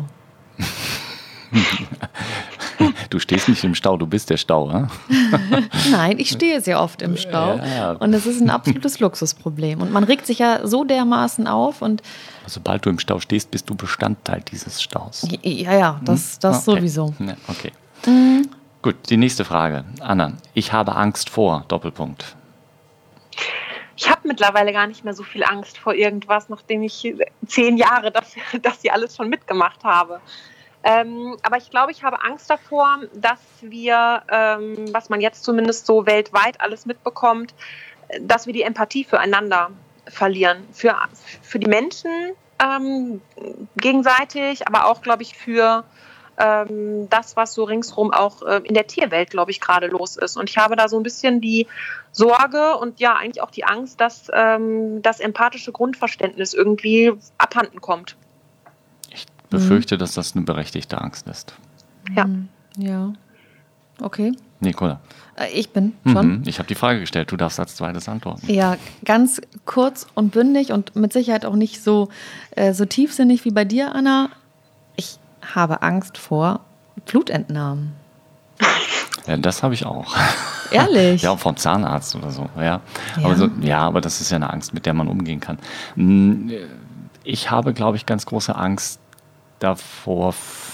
Du stehst nicht im Stau, du bist der Stau, ne? Nein, ich stehe sehr oft im Stau. Ja. Und es ist ein absolutes Luxusproblem. Und man regt sich ja so dermaßen auf. Und Sobald du im Stau stehst, bist du Bestandteil dieses Staus. ja, ja, das, das okay. sowieso. Ja, okay. Mhm. Gut, die nächste Frage. Anna, ich habe Angst vor, Doppelpunkt. Ich habe mittlerweile gar nicht mehr so viel Angst vor irgendwas, nachdem ich zehn Jahre das, das hier alles schon mitgemacht habe. Ähm, aber ich glaube, ich habe Angst davor, dass wir, ähm, was man jetzt zumindest so weltweit alles mitbekommt, dass wir die Empathie füreinander verlieren. Für, für die Menschen ähm, gegenseitig, aber auch, glaube ich, für ähm, das, was so ringsherum auch äh, in der Tierwelt, glaube ich, gerade los ist. Und ich habe da so ein bisschen die Sorge und ja eigentlich auch die Angst, dass ähm, das empathische Grundverständnis irgendwie abhanden kommt. Ich befürchte, mhm. dass das eine berechtigte Angst ist. Ja. Ja. Okay. Nicola. Äh, ich bin schon. Mhm. Ich habe die Frage gestellt, du darfst als zweites antworten. Ja, ganz kurz und bündig und mit Sicherheit auch nicht so, äh, so tiefsinnig wie bei dir, Anna. Ich habe Angst vor Blutentnahmen. Ja, das habe ich auch. Ehrlich? Ja, auch vom Zahnarzt oder so. Ja. Ja. Aber so, ja, aber das ist ja eine Angst, mit der man umgehen kann. Ich habe, glaube ich, ganz große Angst davor,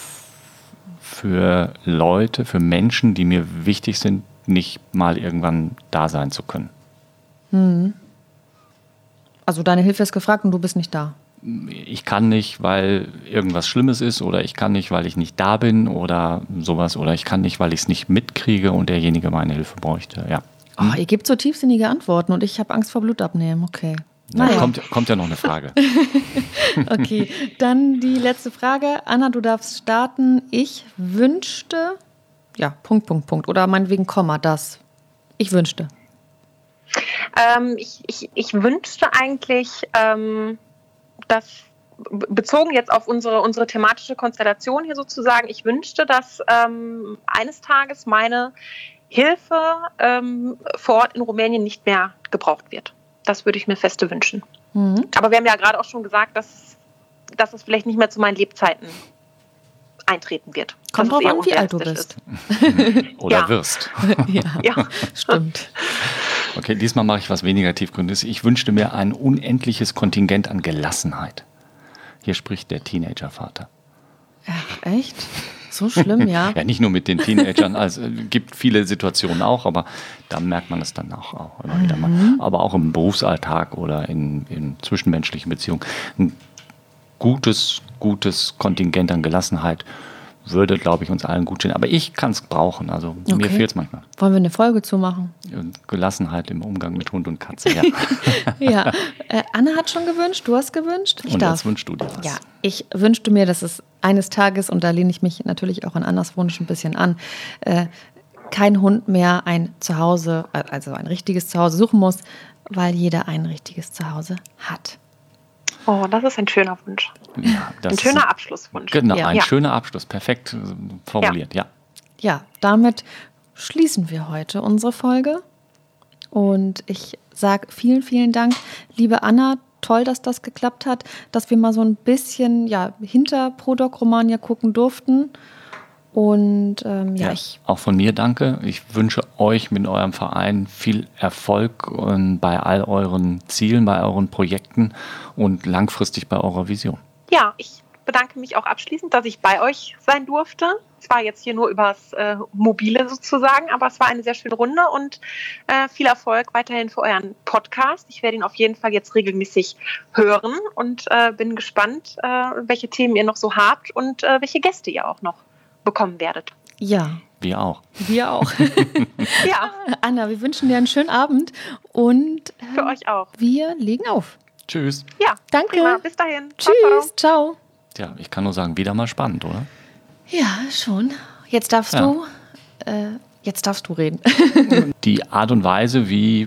für Leute, für Menschen, die mir wichtig sind, nicht mal irgendwann da sein zu können. Hm. Also deine Hilfe ist gefragt und du bist nicht da. Ich kann nicht, weil irgendwas Schlimmes ist, oder ich kann nicht, weil ich nicht da bin oder sowas, oder ich kann nicht, weil ich es nicht mitkriege und derjenige meine Hilfe bräuchte. Ja. Oh, ihr gebt so tiefsinnige Antworten und ich habe Angst vor Blutabnehmen. Okay. Na, naja. kommt, kommt ja noch eine Frage. Okay, dann die letzte Frage. Anna, du darfst starten. Ich wünschte, ja, Punkt, Punkt, Punkt. Oder meinetwegen Komma, das. Ich wünschte. Ähm, ich, ich, ich wünschte eigentlich, ähm, dass, bezogen jetzt auf unsere, unsere thematische Konstellation hier sozusagen, ich wünschte, dass ähm, eines Tages meine Hilfe ähm, vor Ort in Rumänien nicht mehr gebraucht wird. Das würde ich mir feste wünschen. Mhm. Aber wir haben ja gerade auch schon gesagt, dass, dass es vielleicht nicht mehr zu meinen Lebzeiten eintreten wird. Kommt drauf an, wie alt du bist. Oder ja. wirst. Ja, ja, stimmt. Okay, diesmal mache ich was weniger tiefgründiges. Ich wünschte mir ein unendliches Kontingent an Gelassenheit. Hier spricht der Teenagervater. Ach, echt? So schlimm, ja? Ja, nicht nur mit den Teenagern, also es gibt viele Situationen auch, aber da merkt man es dann auch, auch immer wieder mal. Aber auch im Berufsalltag oder in, in zwischenmenschlichen Beziehungen. Ein gutes, gutes Kontingent an Gelassenheit würde, glaube ich, uns allen gut stehen. Aber ich kann es brauchen, also okay. Mir fehlt es manchmal. Wollen wir eine Folge zu machen? Gelassenheit im Umgang mit Hund und Katze, ja. Ja, äh, Anna hat schon gewünscht, du hast gewünscht. Ich und darf. jetzt wünschst du dir was. Ja, ich wünschte mir, dass es eines Tages, und da lehne ich mich natürlich auch an Annas Wunsch ein bisschen an, äh, kein Hund mehr ein Zuhause, also ein richtiges Zuhause suchen muss, weil jeder ein richtiges Zuhause hat. Oh, das ist ein schöner Wunsch. Ja, das ein schöner ist, Abschlusswunsch. Genau, ja. ein ja. schöner Abschluss. Perfekt formuliert, ja. ja. Ja, damit schließen wir heute unsere Folge. Und ich sage vielen, vielen Dank, liebe Anna. Toll, dass das geklappt hat, dass wir mal so ein bisschen ja, hinter Pro-Doc Romania gucken durften. Und ähm, ja, ja, ich. Auch von mir danke. Ich wünsche euch mit eurem Verein viel Erfolg und bei all euren Zielen, bei euren Projekten und langfristig bei eurer Vision. Ja, ich bedanke mich auch abschließend, dass ich bei euch sein durfte. Zwar jetzt hier nur übers äh, Mobile sozusagen, aber es war eine sehr schöne Runde und äh, viel Erfolg weiterhin für euren Podcast. Ich werde ihn auf jeden Fall jetzt regelmäßig hören und äh, bin gespannt, äh, welche Themen ihr noch so habt und äh, welche Gäste ihr auch noch bekommen werdet. Ja. Wir auch. Wir auch. Ja. Anna, wir wünschen dir einen schönen Abend und äh, für euch auch. Wir legen auf. Tschüss. Ja, danke. Prima. Bis dahin. Tschüss. Ciao. Tja, ich kann nur sagen, wieder mal spannend, oder? Ja, schon. Jetzt darfst ja. du, äh, jetzt darfst du reden. Die Art und Weise, wie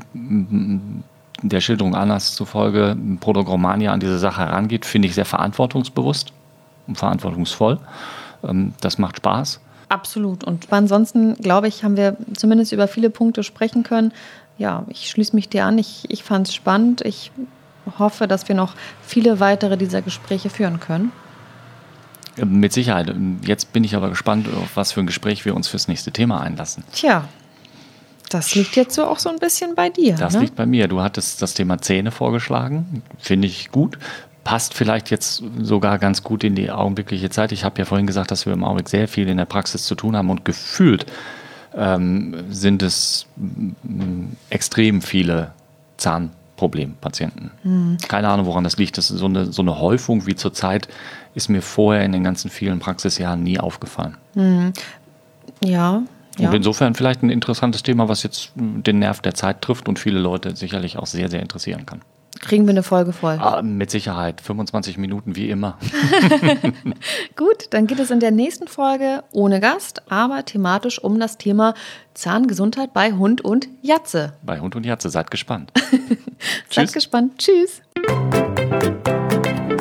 der Schilderung Annas zufolge Pro-Doc Romania an diese Sache herangeht, finde ich sehr verantwortungsbewusst und verantwortungsvoll. Das macht Spaß. Absolut. Und ansonsten, glaube ich, haben wir zumindest über viele Punkte sprechen können. Ja, ich schließe mich dir an. Ich, ich fand es spannend. Ich hoffe, dass wir noch viele weitere dieser Gespräche führen können. Mit Sicherheit. Jetzt bin ich aber gespannt, auf was für ein Gespräch wir uns fürs nächste Thema einlassen. Tja, das liegt jetzt so auch so ein bisschen bei dir. Das ne? liegt bei mir. Du hattest das Thema Zähne vorgeschlagen. Finde ich gut. Passt vielleicht jetzt sogar ganz gut in die augenblickliche Zeit. Ich habe ja vorhin gesagt, dass wir im Augenblick sehr viel in der Praxis zu tun haben und gefühlt ähm, sind es m, extrem viele Zahnproblempatienten. Mhm. Keine Ahnung, woran das liegt. Das ist so eine, so eine Häufung wie zurzeit ist mir vorher in den ganzen vielen Praxisjahren nie aufgefallen. Mhm. Ja. Ja. Und insofern vielleicht ein interessantes Thema, was jetzt den Nerv der Zeit trifft und viele Leute sicherlich auch sehr, sehr interessieren kann. Kriegen wir eine Folge voll? Ah, mit Sicherheit. fünfundzwanzig Minuten wie immer. Gut, dann geht es in der nächsten Folge ohne Gast, aber thematisch um das Thema Zahngesundheit bei Hund und Jatze. Bei Hund und Jatze. Seid gespannt. Seid gespannt. Tschüss.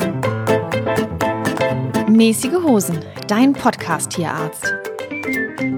Mäßige Hosen, dein Podcast-Tierarzt.